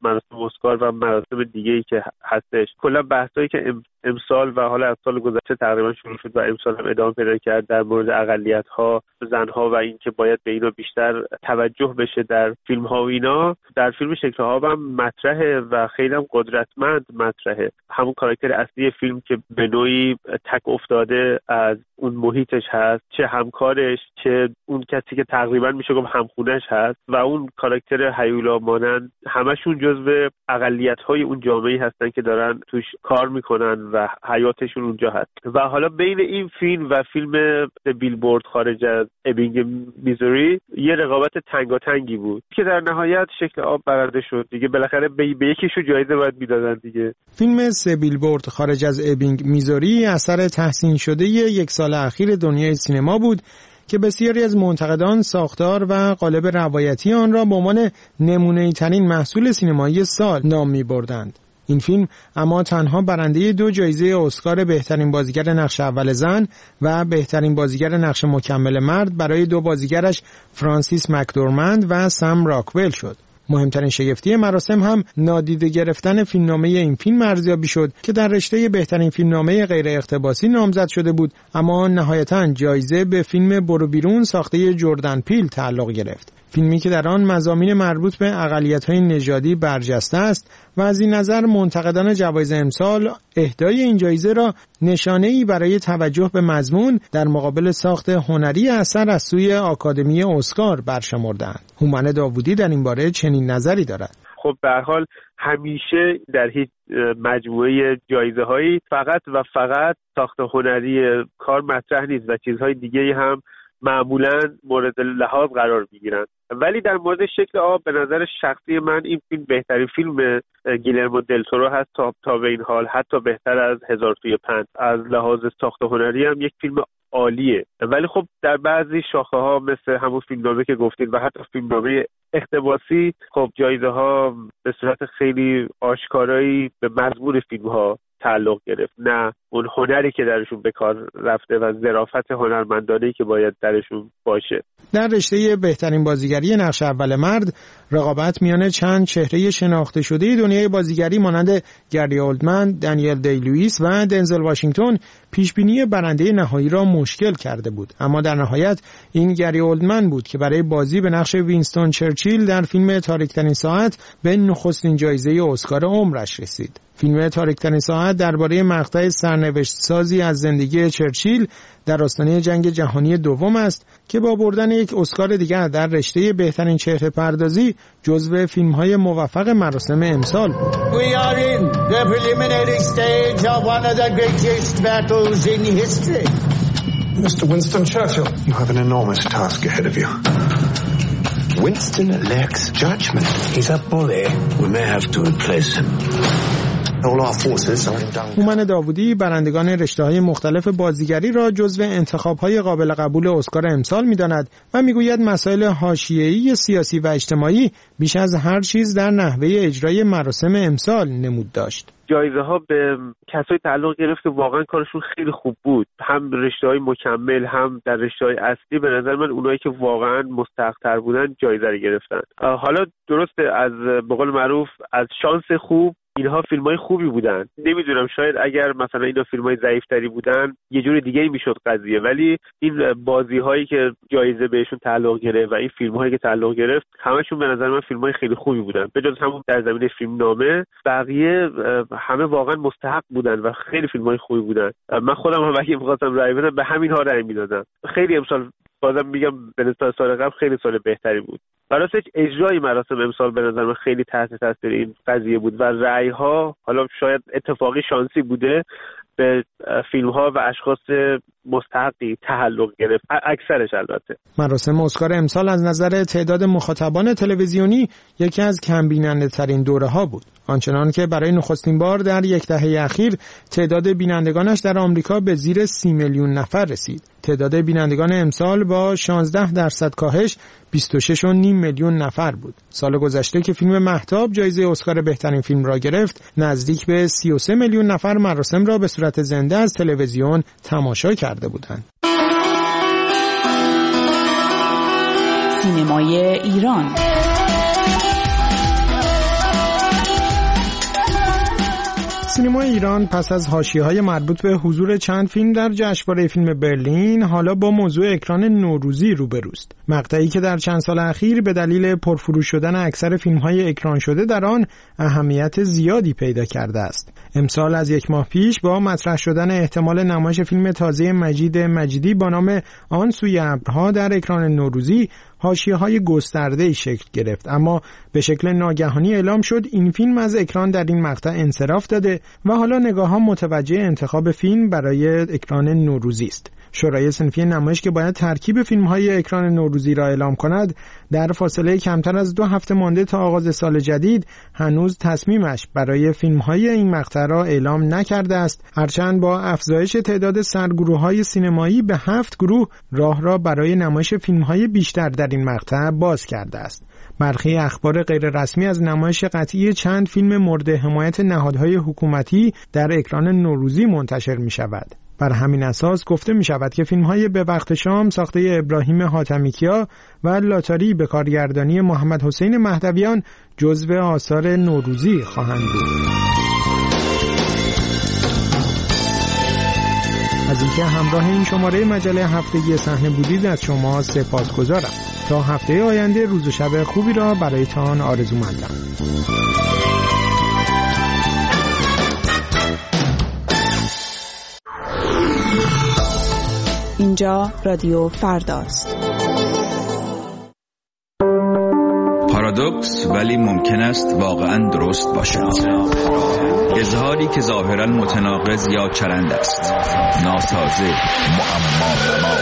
مراسم اسکار و مراسم دیگه‌ای که هستش. کلا بحثایی که امسال و حالا از سال گذشته تقریبا شروع شد و امسال هم ادامه پیدا کرد در مورد اقلیت‌ها، زن‌ها و اینکه باید به اینا بیشتر توجه بشه در فیلم‌ها و اینا، در فیلم شکل ها هم مطرحه و خیلی هم قدرتمند مطرحه. همون کاراکتر اصلی فیلم که به نوعی تک افتاده از اون محیطش هست، چه همکارش چه اون کسی که تقریبا میشه گفت همخونش هست و اون کاراکتر هیولا مانند، همشون جزو اقلیت‌های اون جامعه‌ای هستن که دارن توش کار میکنن و حیاتشون اونجا هست. و حالا بین این فیلم و فیلم بیلبورد خارج از ابینگ میزوری یه رقابت تنگاتنگی بود که در نهایت شکل آب برنده شد دیگه. بالاخره به یکیشو جایزه باید میدادن دیگه. فیلم سه بیلبورد خارج از ابینگ میزوری اثر تحسین شده یک سال اخیر دنیای سینما بود که بسیاری از منتقدان ساختار و قالب روایتی آن را به عنوان نمونه‌ای ترین محصول سینمایی سال نام می‌بردند. این فیلم اما تنها برنده دو جایزه اسکار بهترین بازیگر نقش اول زن و بهترین بازیگر نقش مکمل مرد برای دو بازیگرش فرانسیس مکدورمند و سم راکول شد. مهمترین شگفتی مراسم هم نادیده گرفتن فیلمنامه این فیلم ارزیابی شد که در رشته بهترین فیلمنامه غیر اقتباسی نامزد شده بود، اما نهایتاً جایزه به فیلم برو بیرون ساخته جردن پیل تعلق گرفت. فیلمی که در آن مضامین مربوط به اقلیت‌های نژادی برجسته است و از این نظر منتقدان جوایز امسال اهدای این جایزه را نشانه‌ای برای توجه به مضمون در مقابل ساخت هنری اثر از سوی آکادمی اسکار برشمردند. هومن داوودی در این باره چنین نظری دارد. خب به هر حال همیشه در هیچ مجموعه جایزه‌هایی فقط و فقط ساخت هنری کار مطرح نیست و چیزهای دیگه‌ای هم معمولاً مورد لحاظ قرار میگیرن. ولی در مورد شکل آب به نظر شخصی من این فیلم بهترین فیلم گیلرمو دل تورو هست تا تا به این حال، حتی بهتر از هزار توی پنج. از لحاظ ساخت هنری هم یک فیلم عالیه. ولی خب در بعضی شاخه ها مثل همون فیلمنامه که گفتید و حتی فیلمنامه اقتباسی، خب جایزه ها به صورت خیلی آشکارایی به مضمون فیلم ها تعلق گرفت، نه اون هنری که درشون به کار رفته و ظرافت هنرمندانه‌ای که باید درشون باشه. در رشته بهترین بازیگری نقش اول مرد رقابت میان چند چهره شناخته شده دنیای بازیگری مانند گری اولدمن، دانیل دی لوئیس و دنزل واشنگتن پیشبینی برنده نهایی را مشکل کرده بود، اما در نهایت این گری اولدمن بود که برای بازی به نقش وینستون چرچیل در فیلم تاریک‌ترین ساعت به نخستین جایزه اسکار عمرش رسید. فیلم تاریک‌ترین ساعت درباره مقطع سرنوشت سازی از زندگی چرچیل در آستانه جنگ جهانی دوم است که با بردن یک اسکار دیگر در رشته بهترین چهره پردازی جزو فیلم‌های موفق مراسم امسال بود. We are in the preliminary stage of one of the greatest battles in history. Mister Winston Churchill, you have an enormous task ahead of you. Winston lacks judgment. He's a bully. We may have to replace him. هومن داوودی برندگان رشته‌های مختلف بازیگری را جزو انتخاب‌های قابل قبول اسکار امسال می‌داند و می‌گوید مسائل حاشیه‌ای سیاسی و اجتماعی بیش از هر چیز در نحوه اجرای مراسم امسال نمود داشت. جایزه ها به کسایی تعلق گرفت که واقعا کارشون خیلی خوب بود، هم رشته‌های مکمل هم در رشته‌های اصلی. به نظر من اونایی که واقعا مستحق‌تر بودن جایزه رو گرفتن. حالا درسته از به قول معروف از شانس خوب اینها فیلم‌های خوبی بودن. نمیدونم شاید اگر مثلا اینا فیلم‌های ضعیف‌تری بودن یه جور دیگه‌ای میشد قضیه، ولی این بازی‌هایی که جایزه بهشون تعلق گرفت و این فیلم‌هایی که تعلق گرفت همشون به نظر من فیلم‌های خیلی خوبی بودن. به جز همون در زمینه فیلمنامه بقیه همه واقعا مستحق بودن و خیلی فیلم‌های خوبی بودن. من خودم هم اگه می‌خواستم رأی بدم به همین ها رأی می‌دادم. خیلی امسال بازم میگم به نسبت سال قبل خیلی سال بهتری بود. براستش اجرای مراسم امسال به نظر من خیلی تحت تاثیر این قضیه بود و رأی‌ها حالا شاید اتفاقی شانسی بوده به فیلم‌ها و اشخاص مستحقی تعلق گرفت، اکثرش البته. مراسم اسکار امسال از نظر تعداد مخاطبان تلویزیونی یکی از کم بیننده ترین دوره‌ها بود، آنچنان که برای نخستین بار در یک دهه اخیر تعداد بینندگانش در آمریکا به زیر سی میلیون نفر رسید. تعداد بینندگان امسال با شانزده درصد کاهش بیست و شش و نیم میلیون نفر بود. سال گذشته که فیلم مهتاب جایزه اسکار بهترین فیلم را گرفت، نزدیک به سی و سه میلیون نفر مراسم را به صورت زنده از تلویزیون تماشا کرده بودند. سینمای ایران. سینما ایران پس از حاشیه‌های مربوط به حضور چند فیلم در جشنواره فیلم برلین حالا با موضوع اکران نوروزی روبروست. مقطعی که در چند سال اخیر به دلیل پرفروش شدن اکثر فیلم‌های اکران شده در آن اهمیت زیادی پیدا کرده است. امسال از یک ماه پیش با مطرح شدن احتمال نمایش فیلم تازه مجید مجیدی با نام آن سوی ابرها در اکران نوروزی حاشیه‌های گسترده‌ای شکل گرفت، اما به شکل ناگهانی اعلام شد این فیلم از اکران در این مقطع انصراف داده و حالا نگاه‌ها متوجه انتخاب فیلم برای اکران نوروزی است. شورای صنفی نمایش که باید ترکیب فیلم‌های اکران نوروزی را اعلام کند، در فاصله کمتر از دو هفته مانده تا آغاز سال جدید هنوز تصمیمش برای فیلم‌های این مقطع را اعلام نکرده است، هرچند با افزایش تعداد سرگروه‌های سینمایی به هفت گروه راه را برای نمایش فیلم‌های بیشتر در این مقطع باز کرده است. برخی اخبار غیررسمی از نمایش قطعی چند فیلم مورد حمایت نهادهای حکومتی در اکران نوروزی منتشر می‌شود. بر همین اساس گفته می شود که فیلم‌های به وقت شام ساخته ابراهیم حاتمیکیا و لاتاری به کارگردانی محمد حسین مهدویان جزو آثار نوروزی خواهند بود. از اینکه همراه این شماره مجله هفتگی صحنه بودید از شما سپاسگزارم. تا هفته آینده روز و شب خوبی را برایتان آرزومندم. اینجا رادیو فرداست. پارادوکس ولی ممکن است واقعا درست باشد. اظهاری که ظاهرا متناقض یا چرند است، ناسازه، معما.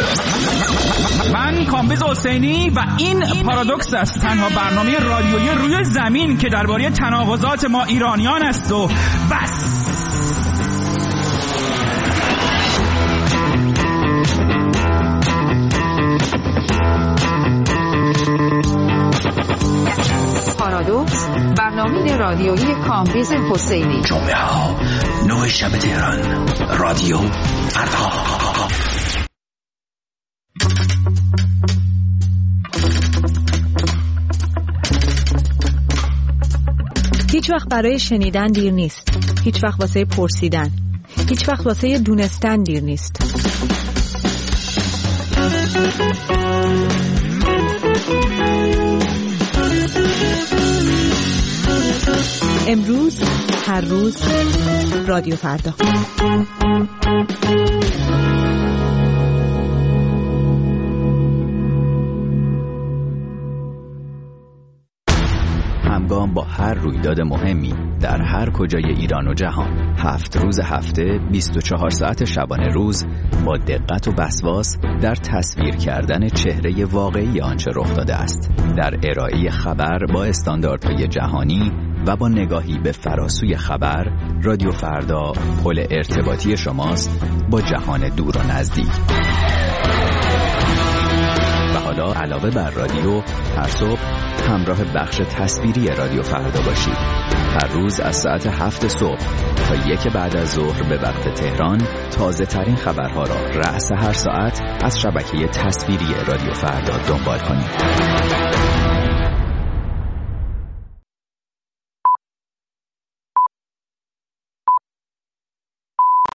من کامبیز حسینی و این پارادوکس است، تنها برنامه رادیویی روی زمین که درباره تناقضات ما ایرانیان است و بس. پارادوکس، برنامه رادیویی کامبیز حسینی. جمعه ها نه شب تهران، رادیو فردا. هیچ وقت برای شنیدن دیر نیست. هیچ وقت واسه پرسیدن. هیچ وقت واسه دونستن دیر نیست. امروز، هر روز، رادیو فردا. همگام با هر رویداد مهمی در هر کجای ایران و جهان، هفت روز هفته، بیست و چهار ساعت شبانه روز، با دقت و وسواس در تصویر کردن چهره واقعی آنچه رخ داده است، در ارائه خبر با استانداردهای جهانی و با نگاهی به فراسوی خبر، رادیو فردا پل ارتباطی شماست با جهان دور و نزدیک. و حالا علاوه بر رادیو، هر صبح همراه بخش تصویری رادیو فردا باشید. هر روز از ساعت هفت صبح تا یک بعد از ظهر به وقت تهران، تازه ترین خبرها را رأس هر ساعت از شبکه تصویری رادیو فردا دنبال کنید.